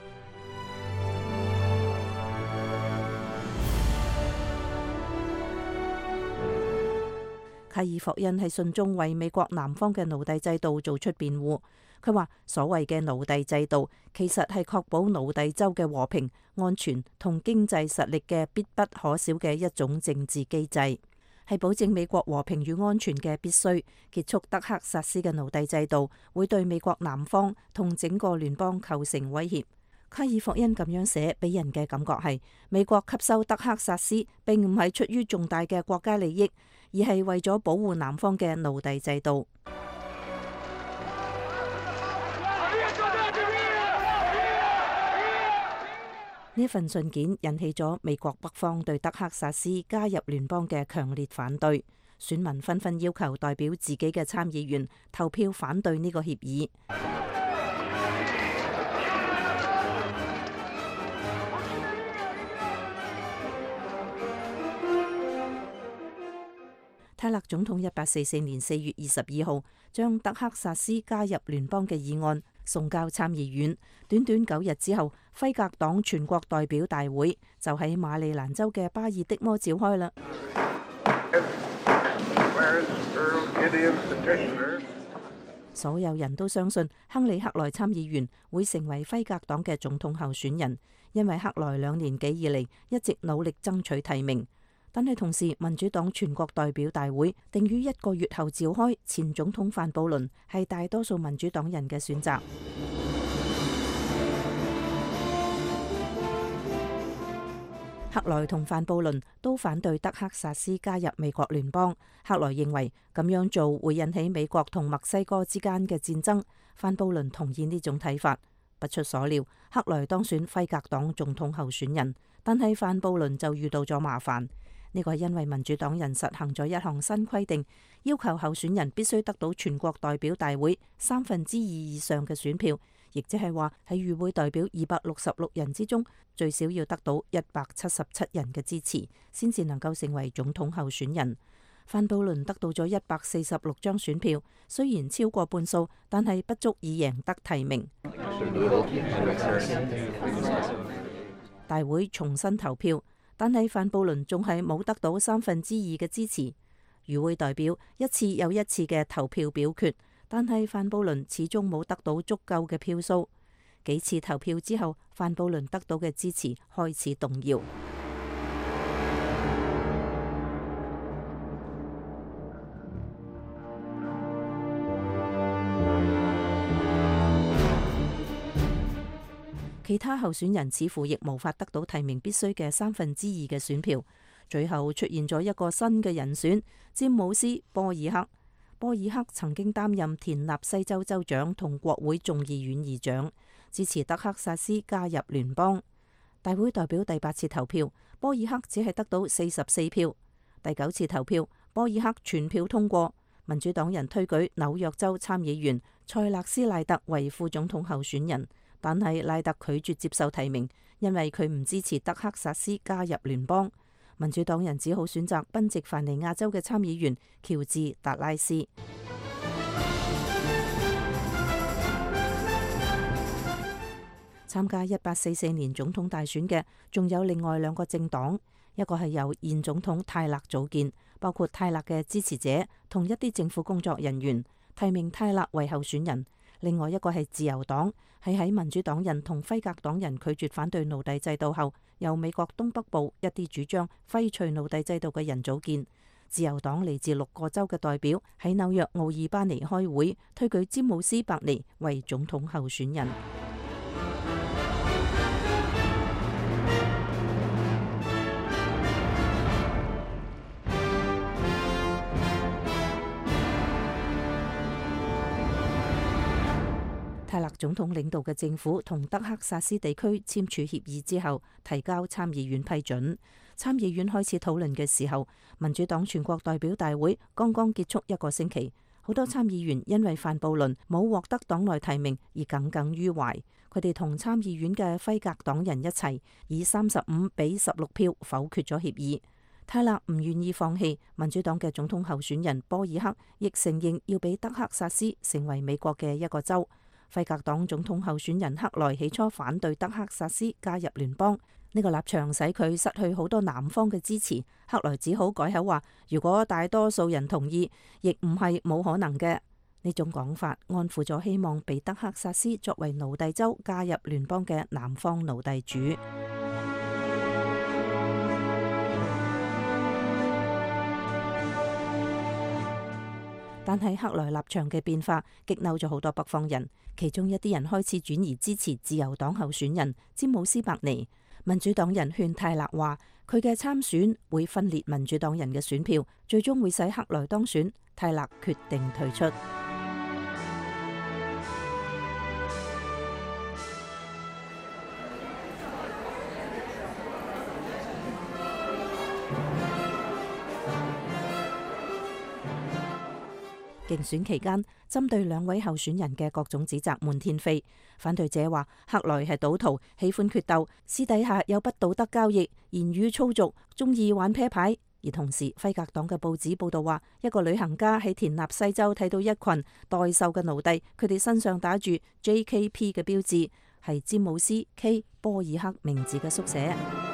卡爾霍恩喺信中為美國南方嘅奴隸制度做出辯護。佢話所謂嘅奴隸制度其實係確保奴隸州嘅和平、安全同經濟實力嘅必不可少嘅一種政治機制，係保證美國和平與安全嘅必須。結束德克薩斯嘅奴隸制度會對美國南方同整個聯邦構成威脅。卡爾霍恩咁樣寫俾人嘅感覺係美國吸收德克薩斯並唔係出於重大嘅國家利益，而係為咗保護南方嘅奴隸制度。呢份信件引起咗美國北方對德克薩斯加入聯邦嘅強烈反對，選民紛紛要求代表自己嘅參議員投票反對呢個協議。泰勒總統1844年4月22號將德克薩斯加入聯邦嘅議案送交參議院。短短9日之後，輝格黨全國代表大會就喺馬里蘭州嘅巴爾的摩召開啦。所有人都相信亨利·克萊參議員會成為輝格黨嘅總統候選人，因為克萊2年幾以嚟一直努力爭取提名。但係同時，民主黨全國代表大會定於1個月後召開，前總統范布倫係大多數民主黨人嘅選擇。克萊同范布倫都反對德克薩斯加入美國聯邦。克萊認為咁樣做會引起美國同墨西哥之間嘅戰爭。范布倫同意呢種睇法。不出所料，克萊當選輝格黨總統候選人，但係范布倫就遇到咗麻煩。呢個係因為民主黨人實行咗一項新規定，要求候選人必須得到全國代表大會2/3以上嘅選票，亦即係話喺與會代表266人之中，最少要得到177人嘅支持，先至能夠成為總統候選人。范布倫得到咗146張選票，雖然超過半數，但係不足以贏得提名。大會重新投票，但係范布倫仲係冇得到2/3嘅支持。與會代表一次又一次嘅投票表決，但係范布倫始終冇得到足夠嘅票數。幾次投票之後，范布倫得到嘅支持開始動搖。其他候選人似乎亦無法得到提名必須嘅2/3嘅選票，最後出現咗一個新嘅人選——詹姆斯·波爾克。波爾克曾經擔任田納西州州長同國會眾議院議長，支持德克薩斯加入聯邦。大會代表第8次投票，波爾克只係得到44票。第9次投票，波爾克全票通過。民主黨人推舉紐約州參議員塞勒斯賴特為副總統候選人。但係賴特拒絕接受提名，因為佢唔支持德克薩斯加入聯邦。民主黨人只好選擇賓夕凡尼亞州嘅參議員喬治·達拉斯。參加1844年總統大選嘅仲有另外2個政黨，一個係由現總統泰勒組建，包括泰勒嘅支持者同一啲政府工作人員，提名泰勒為候選人。另外一個係自由黨，係喺民主黨人同輝格黨人拒絕反對奴隸制度後，由美國東北部一啲主張廢除奴隸制度嘅人組建。 自由黨嚟自6個州嘅代表喺紐約奧爾班尼開會，推舉詹姆斯·伯尼為總統候選人。泰勒總統領導嘅政府同德克薩斯地區簽署協議之後，提交參議院批准。參議院開始討論嘅時候，民主黨全國代表大會剛剛結束1個星期，好多參議員因為范布倫冇獲得黨內提名而耿耿於懷。佢哋同參議院嘅輝格黨人一齊以35-16票否決咗協議。泰勒唔願意放棄，民主黨嘅總統候選人波爾克亦承認要俾德克薩斯成為美國嘅一個州。輝格黨總統候選人克萊起初反對德克薩斯加入聯邦，呢個立場使佢失去好多南方嘅支持。克萊只好改口話，如果大多數人同意，亦唔係冇可能嘅。呢種講法安撫咗希望被德克薩斯作為奴隸州加入聯邦嘅南方奴隸主。但係克萊立場嘅變化激嬲咗好多北方人，其中一啲人開始轉移支持自由黨候選人詹姆斯·伯尼。民主黨人勸泰勒話，佢嘅參選會分裂民主黨人嘅選票，最終會使克萊當選。泰勒決定退出。競選期間，針對2位候選人嘅各種指責滿天飛。反對者話克萊係賭徒，喜歡決鬥，私底下有不道德交易，言語粗俗，中意玩啤牌。而同時，輝格黨嘅報紙報道話，一個旅行家喺田納西州睇到一群待售嘅奴隸，佢哋身上打住 JKP 嘅標誌，係詹姆斯 K 波爾克名字嘅縮寫。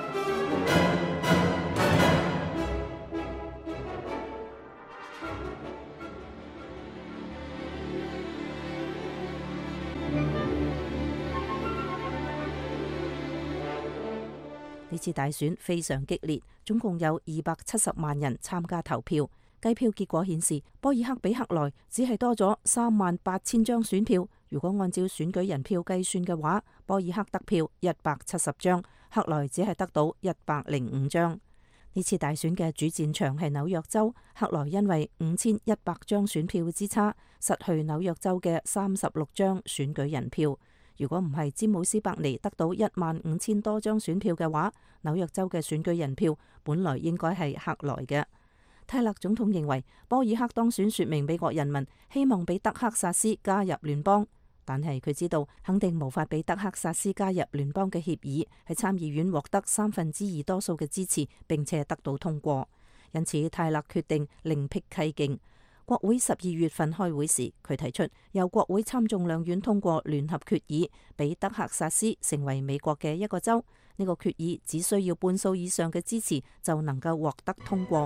呢次大選非常激烈，總共有270萬人參加投票。計票結果顯示，波爾克比克萊只係多咗38000張選票。如果按照選舉人票計算嘅話，波爾克得票170張，克萊只係得到105張。呢次大選嘅主戰場係紐約州，克萊因為5100張選票之差，失去紐約州嘅36張選舉人票。如果唔係詹姆斯·伯尼得到15000多張選票嘅話，紐約州嘅選舉人票本來應該係克萊嘅。泰勒總統認為波爾克當選說明美國人民希望俾德克薩斯加入聯邦，但係佢知道肯定無法俾德克薩斯加入聯邦嘅協議喺參議院獲得2/3多數嘅支持，並且得到通過。因此泰勒決定另闢蹊徑。國會12月份開會時，佢提出由國會參眾兩院通過聯合決議，俾德克薩斯成為美國嘅一個州。呢個決議只需要半數以上嘅支持就能夠獲得通過。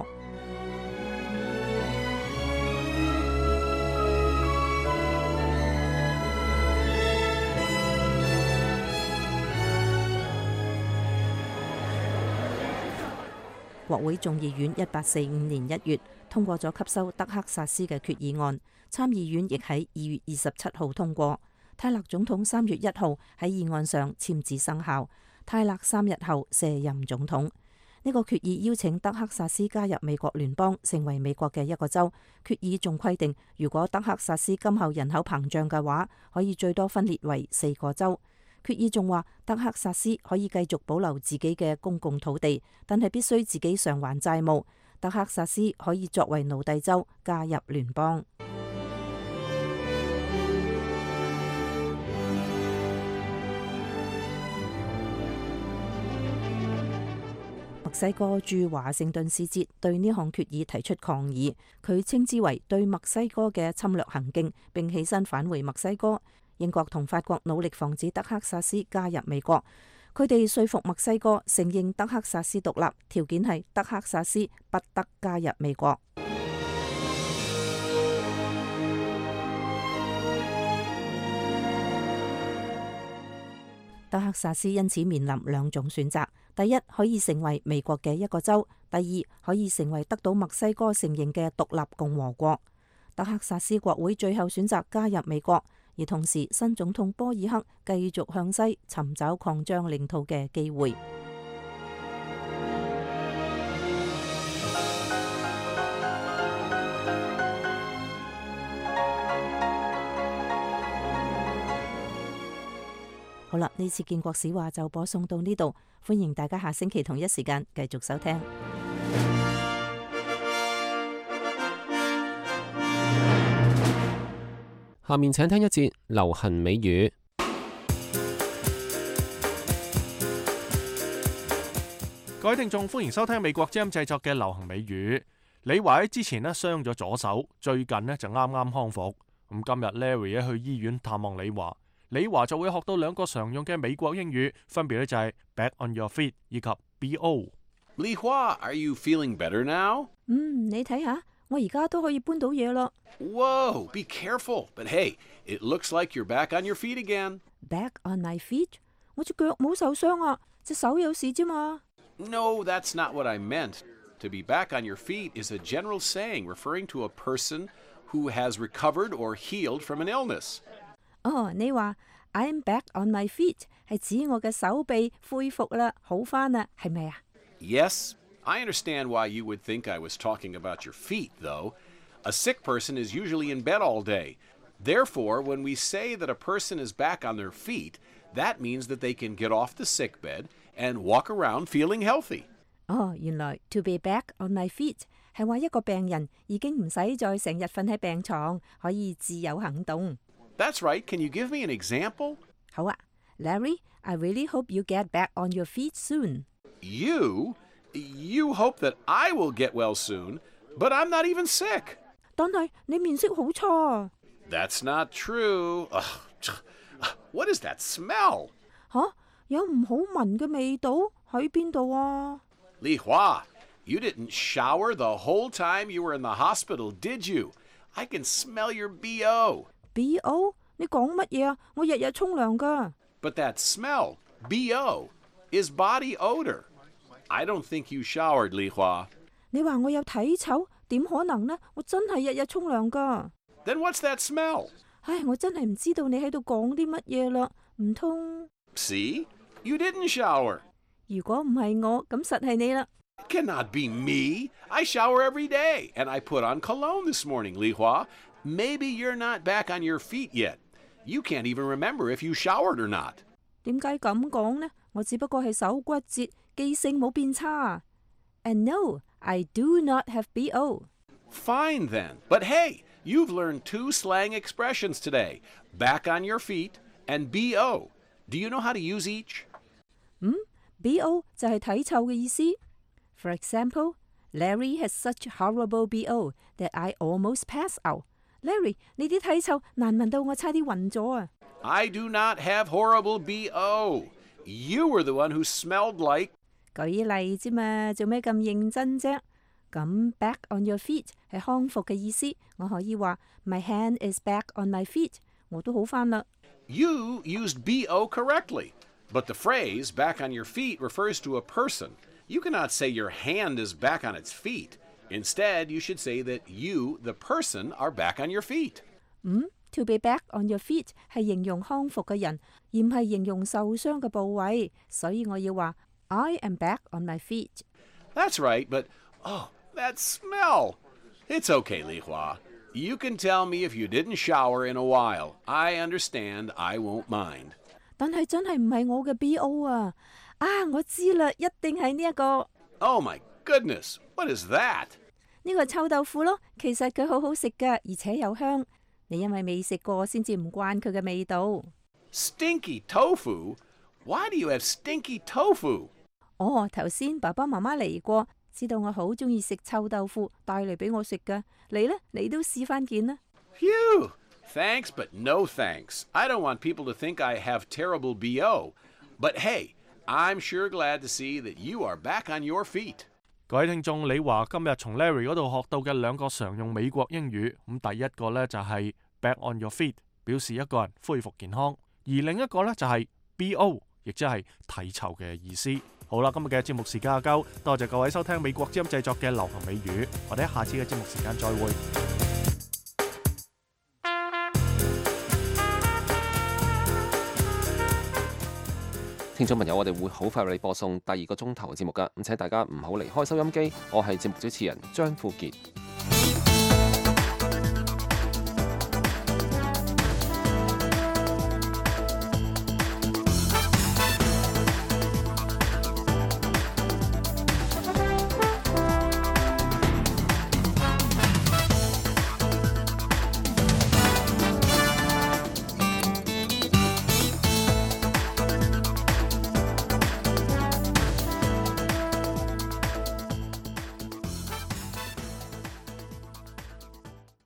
國會眾議院1845年1月通過咗吸收德克薩斯嘅決議案，參議院亦喺2月27號通過。泰勒總統3月1號喺議案上簽字生效，泰勒3日後卸任總統。呢個決議邀請德克薩斯加入美國聯邦，成為美國嘅一個州。決議仲規定，如果德克薩斯今後人口膨脹嘅話，可以最多分裂為4個州。決議仲話，德克薩斯可以繼續保留自己嘅公共土地，但係必須自己償還債務。德克薩斯可以作為奴隸州加入聯邦。墨西哥駐華盛頓使節對呢項決議提出抗議，佢稱之為對墨西哥嘅侵略行徑，並起身返回墨西哥。英國同法國努力防止德克薩斯加入美國，佢哋說服墨西哥承認德克薩斯獨立，條件係德克薩斯不得加入美國。德克薩斯因此面臨2種選擇： 第一，可以成為美國嘅一個州；第二，可以成為得到墨西哥承認嘅獨立共和國。德克薩斯國會最後選擇加入美國，而同時新總統波爾克繼續向西尋找擴張領土嘅機會。好啦，呢次建國史話就播送到呢度，歡迎大家下星期同一時間繼續收聽。
下面請聽一節流行美語。
各位聽眾，歡迎收聽美國之音製作嘅流行美語。李華喺之前呢傷咗左手，最近呢就啱啱康復。咁今日 Larry 去醫院探望李華，李華就會學到兩個常用嘅美國英語，分別咧就係 back on your feet 以及 BO。
李華 ，Are you feeling better now？
你睇下，我而家都可以搬到嘢啦。
Whoa, be careful. But hey, it looks like you're back on your feet again.
Back on my feet？ 我隻腳冇受傷啊，隻手有事啫嘛。
No, that's not what I meant. To be back on your feet is a general saying referring to a person who has recovered or healed from an illness.
你話 I'm back on my feet 係指我嘅手臂恢復啦，好返啦，係咪啊？
Yes, I understand why you would think I was talking about your feet, though. A sick person is usually in bed all day. Therefore, when we say that a person is back on their feet, that means that they can get off the sick bed and walk around feeling healthy.
原來 to be back on my feet 係話一個病人已經唔使再成日瞓喺病床，可以自由行動。
That's right. Can you give me an example?
好啊 ，Larry, I really hope you get back on your feet soon.
You hope that I will get well soon, but I'm not even sick.
但係你面色好差。
That's not true. What is that smell?
有唔好聞嘅味道喺邊度啊？
李華 you didn't shower the whole time you were in the hospital, did you? I can smell your BO.
BO？ 你講乜嘢啊？我日日沖涼㗎。
But that smell, BO, is body odor. I don't think you showered, 李華。
你話我有體臭？點可能呢？我真係日日沖涼㗎。
Then what's that smell?
唉，我真係唔知道你喺度講啲乜嘢啦。唔通
See? You didn't shower.
如果唔係我，咁實係你啦。
It cannot be me. I shower every day, and I put on cologne this morning, 李華。Maybe you're not back on your feet yet. You can't even remember if you showered or not.
點解咁講呢？我只不過係手骨折，記性冇變差。And no, I do not have BO.
Fine then. But hey, you've learned two slang expressions today. Back on your feet and BO. Do you know how to use each?
BO 就係體臭嘅意思。For example, Larry has such horrible BO that I almost pass out. Larry, 你啲體臭難聞到我差啲暈咗啊！
I do not have horrible BO. You were the one who smelled like.
舉例啫嘛，做咩咁認真啫？咁 back on your feet 係康復嘅意思，我可以話 My hand is back on my feet， 我都好返啦。
You used BO correctly, but the phrase back on your feet refers to a person. You cannot say your hand is back on its feet. Instead, you should say that you, the person, are back on your feet.
To be back on your feet 係形容康復嘅人，而唔係形容受傷嘅部位，所以我要話 I am back on my feet.
That's right, but that smell. It's okay, 李華. You can tell me if you didn't shower in a while. I understand. I won't mind.
但係真係唔係我嘅 BO 啊！我知啦，一定係呢一個。
Oh my goodness, what is that?
呢個臭豆腐咯，其實佢好好食㗎，而且又香。你因為未食過，先至唔慣佢嘅味道。
Stinky tofu? Why do you have stinky tofu?
頭先爸爸媽媽嚟過，知道我好中意食臭豆腐，帶嚟俾我食㗎。你呢？你都試返件啦。
Phew! Thanks, but no thanks. I don't want people to think I have terrible BO. But hey, I'm sure glad to see that you are back on your feet.
各位聽眾，李華今日從 Larry 嗰度學到嘅兩個常用美國英語，咁第一個呢就係 back on your feet， 表示一個人恢復健康；而另一個呢就係 BO， 亦即係體臭嘅意思。 好啦，今日嘅節目時間夠，多謝各位收聽美國之音製作嘅流行美語，我哋下次嘅節目時間再會。
聽眾朋友，我哋會好快為你播送第2個鐘頭嘅節目㗎，咁請大家唔好離開收音機。我係節目主持人張富傑。